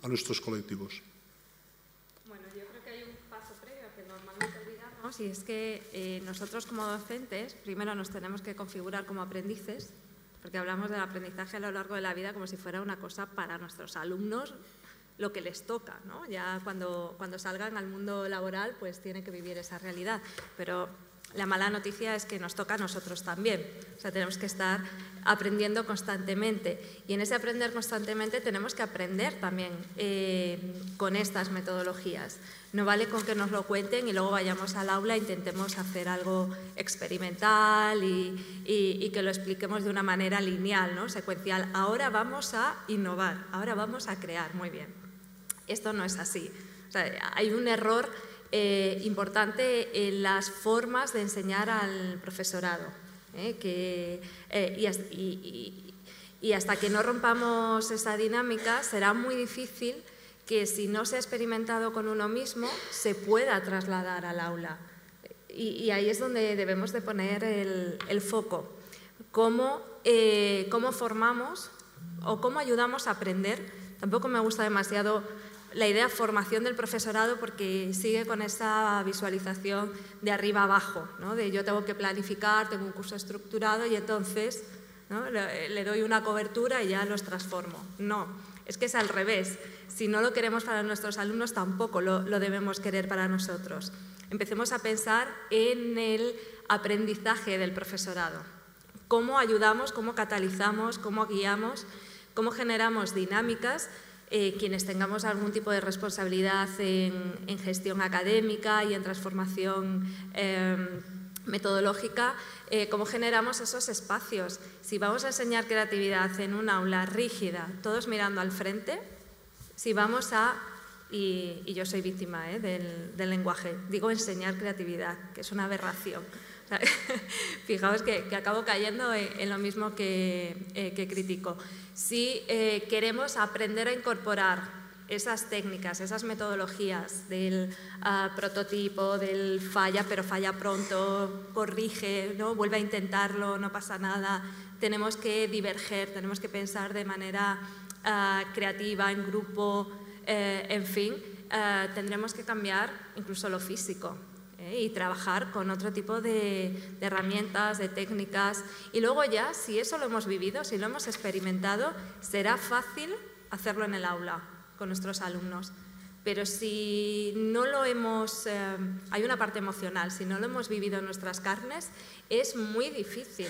a nuestros colectivos. Bueno, yo creo que hay un paso previo que normalmente olvidamos, y es que nosotros como docentes primero nos tenemos que configurar como aprendices, porque hablamos del aprendizaje a lo largo de la vida como si fuera una cosa para nuestros alumnos, lo que les toca, ¿no? Ya cuando salgan al mundo laboral pues tienen que vivir esa realidad, pero la mala noticia es que nos toca a nosotros también, o sea, tenemos que estar aprendiendo constantemente, y en ese aprender constantemente tenemos que aprender también con estas metodologías. No vale con que nos lo cuenten y luego vayamos al aula e intentemos hacer algo experimental y que lo expliquemos de una manera lineal, ¿no? Secuencial. Ahora vamos a innovar, ahora vamos a crear. Muy bien. Esto no es así. O sea, hay un error importante en las formas de enseñar al profesorado, y hasta que no rompamos esa dinámica será muy difícil que, si no se ha experimentado con uno mismo, se pueda trasladar al aula. Y ahí es donde debemos de poner el foco. ¿Cómo formamos o cómo ayudamos a aprender? Tampoco me gusta demasiado la idea de formación del profesorado, porque sigue con esa visualización de arriba abajo, ¿no? De yo tengo que planificar, tengo un curso estructurado y entonces, ¿no?, le doy una cobertura y ya los transformo. No, es que es al revés. Si no lo queremos para nuestros alumnos, tampoco lo debemos querer para nosotros. Empecemos a pensar en el aprendizaje del profesorado. Cómo ayudamos, cómo catalizamos, cómo guiamos, cómo generamos dinámicas. Quienes tengamos algún tipo de responsabilidad en gestión académica y en transformación metodológica, cómo generamos esos espacios. Si vamos a enseñar creatividad en un aula rígida, todos mirando al frente, si vamos a, y yo soy víctima del lenguaje, digo enseñar creatividad, que es una aberración. O sea, fijaos que acabo cayendo en lo mismo que critico. Si queremos aprender a incorporar esas técnicas, esas metodologías del prototipo, del falla, pero falla pronto, corrige, ¿no?, vuelve a intentarlo, no pasa nada, tenemos que diverger, tenemos que pensar de manera creativa, en grupo, en fin, tendremos que cambiar incluso lo físico. Y trabajar con otro tipo de herramientas, de técnicas, y luego ya, si eso lo hemos vivido, si lo hemos experimentado, será fácil hacerlo en el aula con nuestros alumnos. Pero si no lo hemos, hay una parte emocional, si no lo hemos vivido en nuestras carnes, es muy difícil.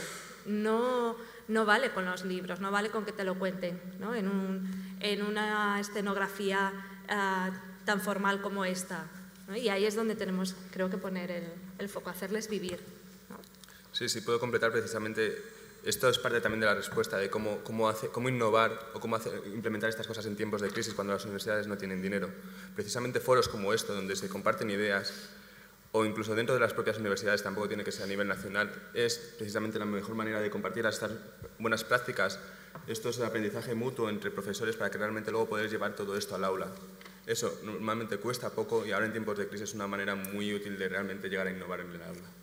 No vale con los libros, no vale con que te lo cuenten, ¿no?, en una escenografía tan formal como esta, ¿no? Y ahí es donde tenemos, creo que, poner el foco, hacerles vivir, ¿no? Sí, puedo completar precisamente. Esto es parte también de la respuesta de cómo innovar o cómo implementar estas cosas en tiempos de crisis cuando las universidades no tienen dinero. Precisamente foros como esto, donde se comparten ideas, o incluso dentro de las propias universidades, tampoco tiene que ser a nivel nacional, es precisamente la mejor manera de compartir estas buenas prácticas. Esto es el aprendizaje mutuo entre profesores para que realmente luego poder llevar todo esto al aula. Eso normalmente cuesta poco, y ahora en tiempos de crisis es una manera muy útil de realmente llegar a innovar en el aula.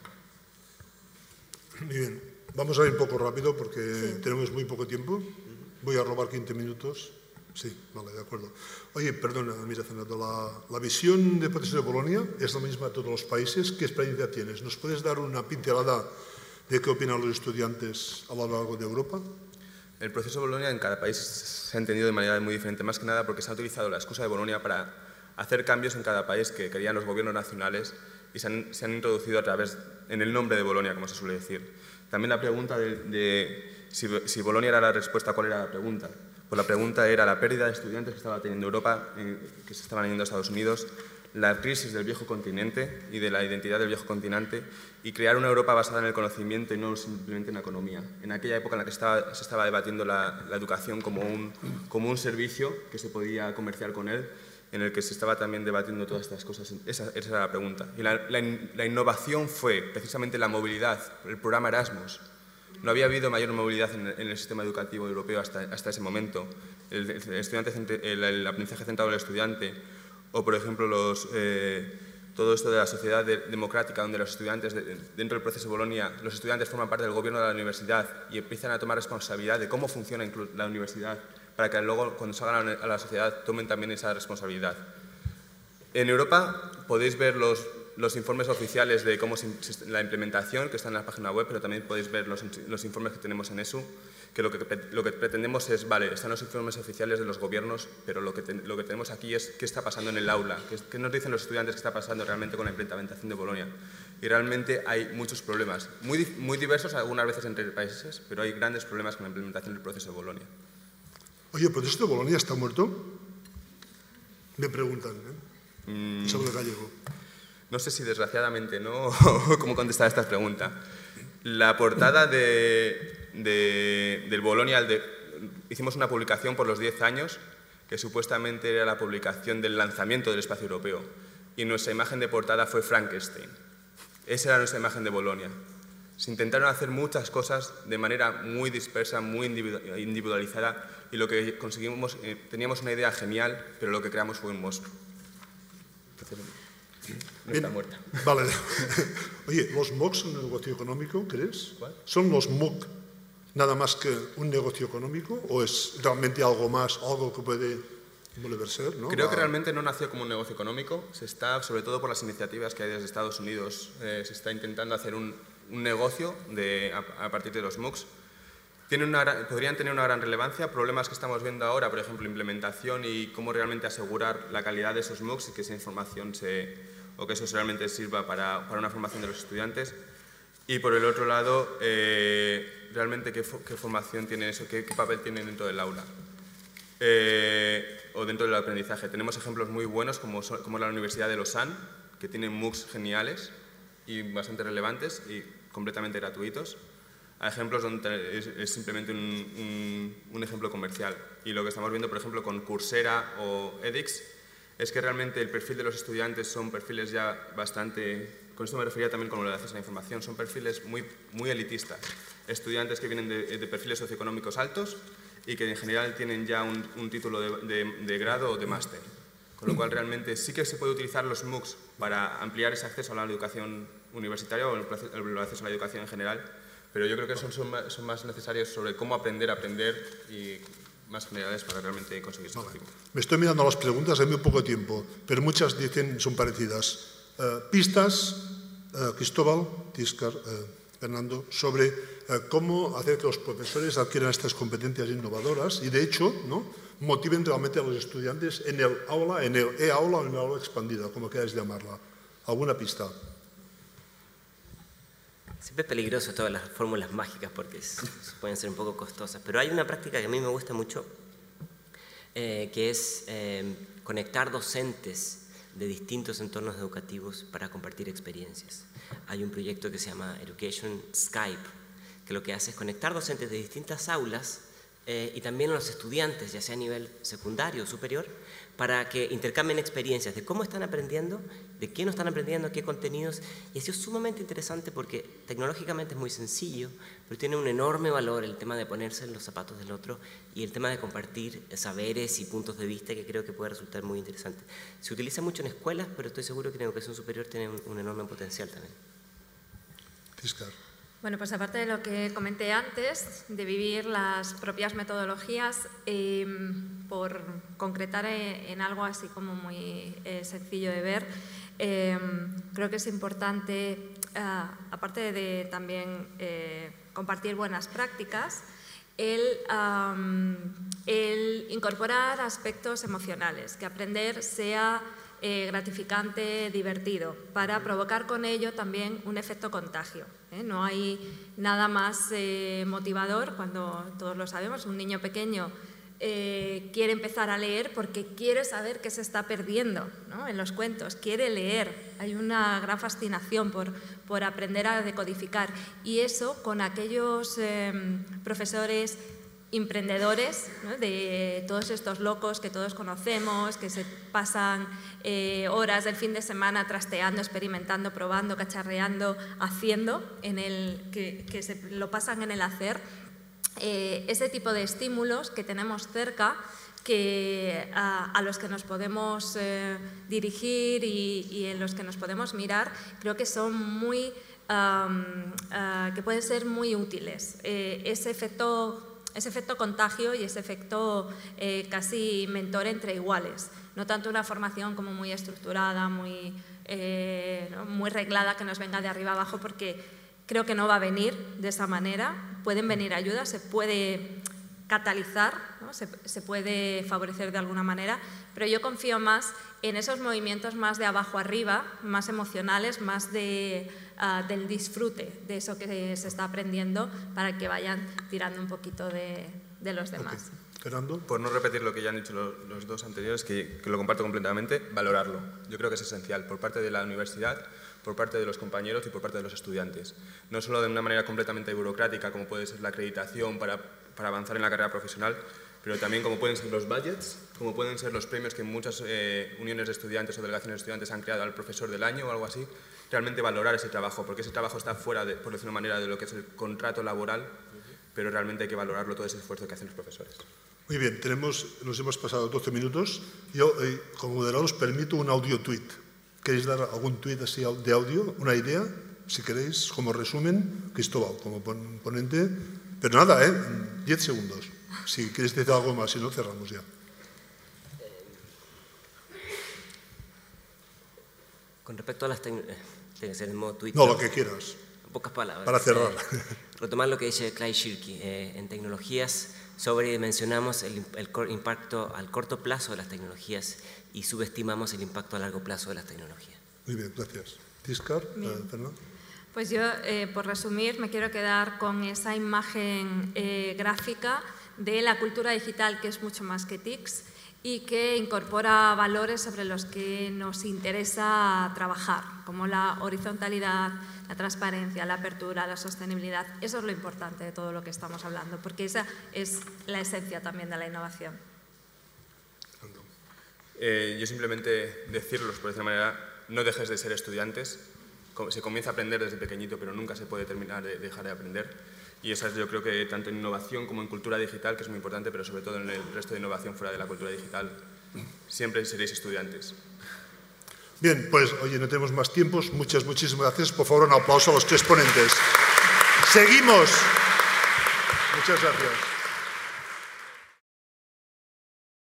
Muy bien, vamos a ir un poco rápido porque tenemos muy poco tiempo. Voy a robar 15 minutos. Sí, vale, de acuerdo. Oye, perdona, mira, Fernando, la visión de proceso de Bolonia es la misma en todos los países. ¿Qué experiencia tienes? ¿Nos puedes dar una pincelada de qué opinan los estudiantes a lo largo de Europa? El proceso de Bolonia en cada país se ha entendido de manera muy diferente, más que nada porque se ha utilizado la excusa de Bolonia para hacer cambios en cada país que querían los gobiernos nacionales, y se han introducido en el nombre de Bolonia, como se suele decir. También la pregunta de si Bolonia era la respuesta, ¿cuál era la pregunta? Pues la pregunta era la pérdida de estudiantes que estaba teniendo Europa, que se estaban yendo a Estados Unidos, la crisis del viejo continente y de la identidad del viejo continente, y crear una Europa basada en el conocimiento y no simplemente en la economía. En aquella época en la que se estaba debatiendo la educación como un servicio que se podía comerciar con él, en el que se estaba también debatiendo todas estas cosas. Esa era la pregunta. Y la innovación fue precisamente la movilidad, el programa Erasmus. No había habido mayor movilidad en el sistema educativo europeo hasta ese momento. El aprendizaje centrado en el estudiante, o por ejemplo todo esto de la sociedad democrática, donde los estudiantes, dentro del proceso de Bolonia, los estudiantes forman parte del gobierno de la universidad y empiezan a tomar responsabilidad de cómo funciona la universidad para que luego cuando salgan a la sociedad tomen también esa responsabilidad. En Europa podéis ver los informes oficiales de cómo la implementación, que está en la página web, pero también podéis ver los informes que tenemos en ESU, que lo que pretendemos es, vale, están los informes oficiales de los gobiernos, pero lo que tenemos aquí es qué está pasando en el aula, qué nos dicen los estudiantes que está pasando realmente con la implementación de Bolonia. Y realmente hay muchos problemas, muy diversos algunas veces entre países, pero hay grandes problemas con la implementación del proceso de Bolonia. Oye, ¿el proceso de Bolonia está muerto? Me preguntan, sobre el gallego. No sé si desgraciadamente no, o cómo contestar a esta pregunta. La portada del Bolonia, hicimos una publicación por los 10 años, que supuestamente era la publicación del lanzamiento del espacio europeo, y nuestra imagen de portada fue Frankenstein. Esa era nuestra imagen de Bolonia. Se intentaron hacer muchas cosas de manera muy dispersa, muy individualizada, y lo que conseguimos, teníamos una idea genial, pero lo que creamos fue un monstruo. No está muerta. Vale. Oye, ¿los MOOC son un negocio económico, crees? ¿Cuál? ¿Son los MOOC nada más que un negocio económico o es realmente algo más, algo que puede volver a ser? ¿No? Creo que realmente no nació como un negocio económico. Se está, sobre todo por las iniciativas que hay desde Estados Unidos, se está intentando hacer un negocio a partir de los MOOCs. Podrían tener una gran relevancia. Problemas que estamos viendo ahora, por ejemplo, implementación y cómo realmente asegurar la calidad de esos MOOCs y que esa información o que eso realmente sirva para una formación de los estudiantes. Y por el otro lado, realmente qué formación tiene eso, qué papel tiene dentro del aula o dentro del aprendizaje. Tenemos ejemplos muy buenos como la Universidad de Lausanne, que tiene MOOCs geniales y bastante relevantes y completamente gratuitos. Hay ejemplos donde es simplemente un ejemplo comercial. Y lo que estamos viendo, por ejemplo, con Coursera o edX, es que realmente el perfil de los estudiantes son perfiles ya bastante... Con esto me refería también con lo de acceso a la información. Son perfiles muy elitistas. Estudiantes que vienen de perfiles socioeconómicos altos y que en general tienen ya un título de grado o de máster. Con lo cual realmente sí que se puede utilizar los MOOCs para ampliar ese acceso a la educación universitaria o el acceso a la educación en general, pero yo creo que son más necesarios sobre cómo aprender y más generales para realmente conseguir su objetivo. Me estoy mirando las preguntas, hay muy poco tiempo, pero muchas dicen son parecidas. Pistas, Cristóbal, Tíscar, Fernando, sobre cómo hacer que los profesores adquieran estas competencias innovadoras y, de hecho, ¿no?, motiven realmente a los estudiantes en el aula, en el e-aula o en el aula expandida, como queráis llamarla. ¿Alguna pista? Siempre es peligroso todas las fórmulas mágicas porque pueden ser un poco costosas, pero hay una práctica que a mí me gusta mucho, que es conectar docentes de distintos entornos educativos para compartir experiencias. Hay un proyecto que se llama Education Skype, que lo que hace es conectar docentes de distintas aulas y también a los estudiantes, ya sea a nivel secundario o superior, para que intercambien experiencias de cómo están aprendiendo, de qué no están aprendiendo, qué contenidos, y ha sido sumamente interesante porque tecnológicamente es muy sencillo, pero tiene un enorme valor el tema de ponerse en los zapatos del otro y el tema de compartir saberes y puntos de vista que creo que puede resultar muy interesante. Se utiliza mucho en escuelas, pero estoy seguro que en educación superior tiene un enorme potencial también. Tíscar. Bueno, pues aparte de lo que comenté antes, de vivir las propias metodologías, por concretar en algo así como muy sencillo de ver, creo que es importante, aparte de también compartir buenas prácticas, el incorporar aspectos emocionales, que aprender sea gratificante, divertido, para provocar con ello también un efecto contagio. No hay nada más motivador, cuando todos lo sabemos, un niño pequeño quiere empezar a leer porque quiere saber qué se está perdiendo, ¿no?, en los cuentos, quiere leer, hay una gran fascinación por aprender a decodificar, y eso con aquellos profesores emprendedores, ¿no?, de todos estos locos que todos conocemos, que se pasan horas del fin de semana trasteando, experimentando, probando, cacharreando, haciendo, que se lo pasan en el hacer. Ese tipo de estímulos que tenemos cerca, a los que nos podemos dirigir y en los que nos podemos mirar, creo que son que pueden ser muy útiles. Ese efecto ese efecto contagio y ese efecto casi mentor entre iguales. No tanto una formación como muy estructurada, muy reglada, que nos venga de arriba abajo, porque creo que no va a venir de esa manera. Pueden venir ayudas, se puede catalizar, ¿no? se puede favorecer de alguna manera, pero yo confío más en esos movimientos más de abajo arriba, más emocionales, más del disfrute de eso que se está aprendiendo, para que vayan tirando un poquito de los demás. Okay. Fernando. Por no repetir lo que ya han dicho los dos anteriores, que lo comparto completamente, valorarlo. Yo creo que es esencial por parte de la universidad, por parte de los compañeros y por parte de los estudiantes. No solo de una manera completamente burocrática, como puede ser la acreditación para avanzar en la carrera profesional, pero también como pueden ser los budgets, como pueden ser los premios que muchas uniones de estudiantes o delegaciones de estudiantes han creado al profesor del año o algo así. Realmente valorar ese trabajo, porque ese trabajo está fuera, por decirlo de una manera, de lo que es el contrato laboral, pero realmente hay que valorarlo, todo ese esfuerzo que hacen los profesores. Muy bien, nos hemos pasado 12 minutos. Yo, como moderador, os permito un audio tweet. ¿Queréis dar algún tweet así de audio? ¿Una idea? Si queréis, como resumen, Cristóbal, como ponente. Pero nada, 10 segundos. Si queréis decir algo más, si no, cerramos ya. Con respecto a las tiene que ser en modo tweet. No, lo que quieras. En pocas palabras. Para cerrar. Retomar lo que dice Clay Shirky. En tecnologías sobredimensionamos el impacto al corto plazo de las tecnologías y subestimamos el impacto a largo plazo de las tecnologías. Muy bien, gracias. Tiscar, Fernando. Pues yo, por resumir, me quiero quedar con esa imagen gráfica de la cultura digital, que es mucho más que TICs y que incorpora valores sobre los que nos interesa trabajar, como la horizontalidad, la transparencia, la apertura, la sostenibilidad. Eso es lo importante de todo lo que estamos hablando, porque esa es la esencia también de la innovación. Yo simplemente decirlos, por decirlo de una manera, no dejes de ser estudiantes. Se comienza a aprender desde pequeñito, pero nunca se puede terminar de dejar de aprender. Y esa es, yo creo que tanto en innovación como en cultura digital, que es muy importante, pero sobre todo en el resto de innovación fuera de la cultura digital, siempre seréis estudiantes. Bien, pues oye, no tenemos más tiempos. Muchísimas gracias. Por favor, un aplauso a los tres ponentes. Seguimos. Muchas gracias.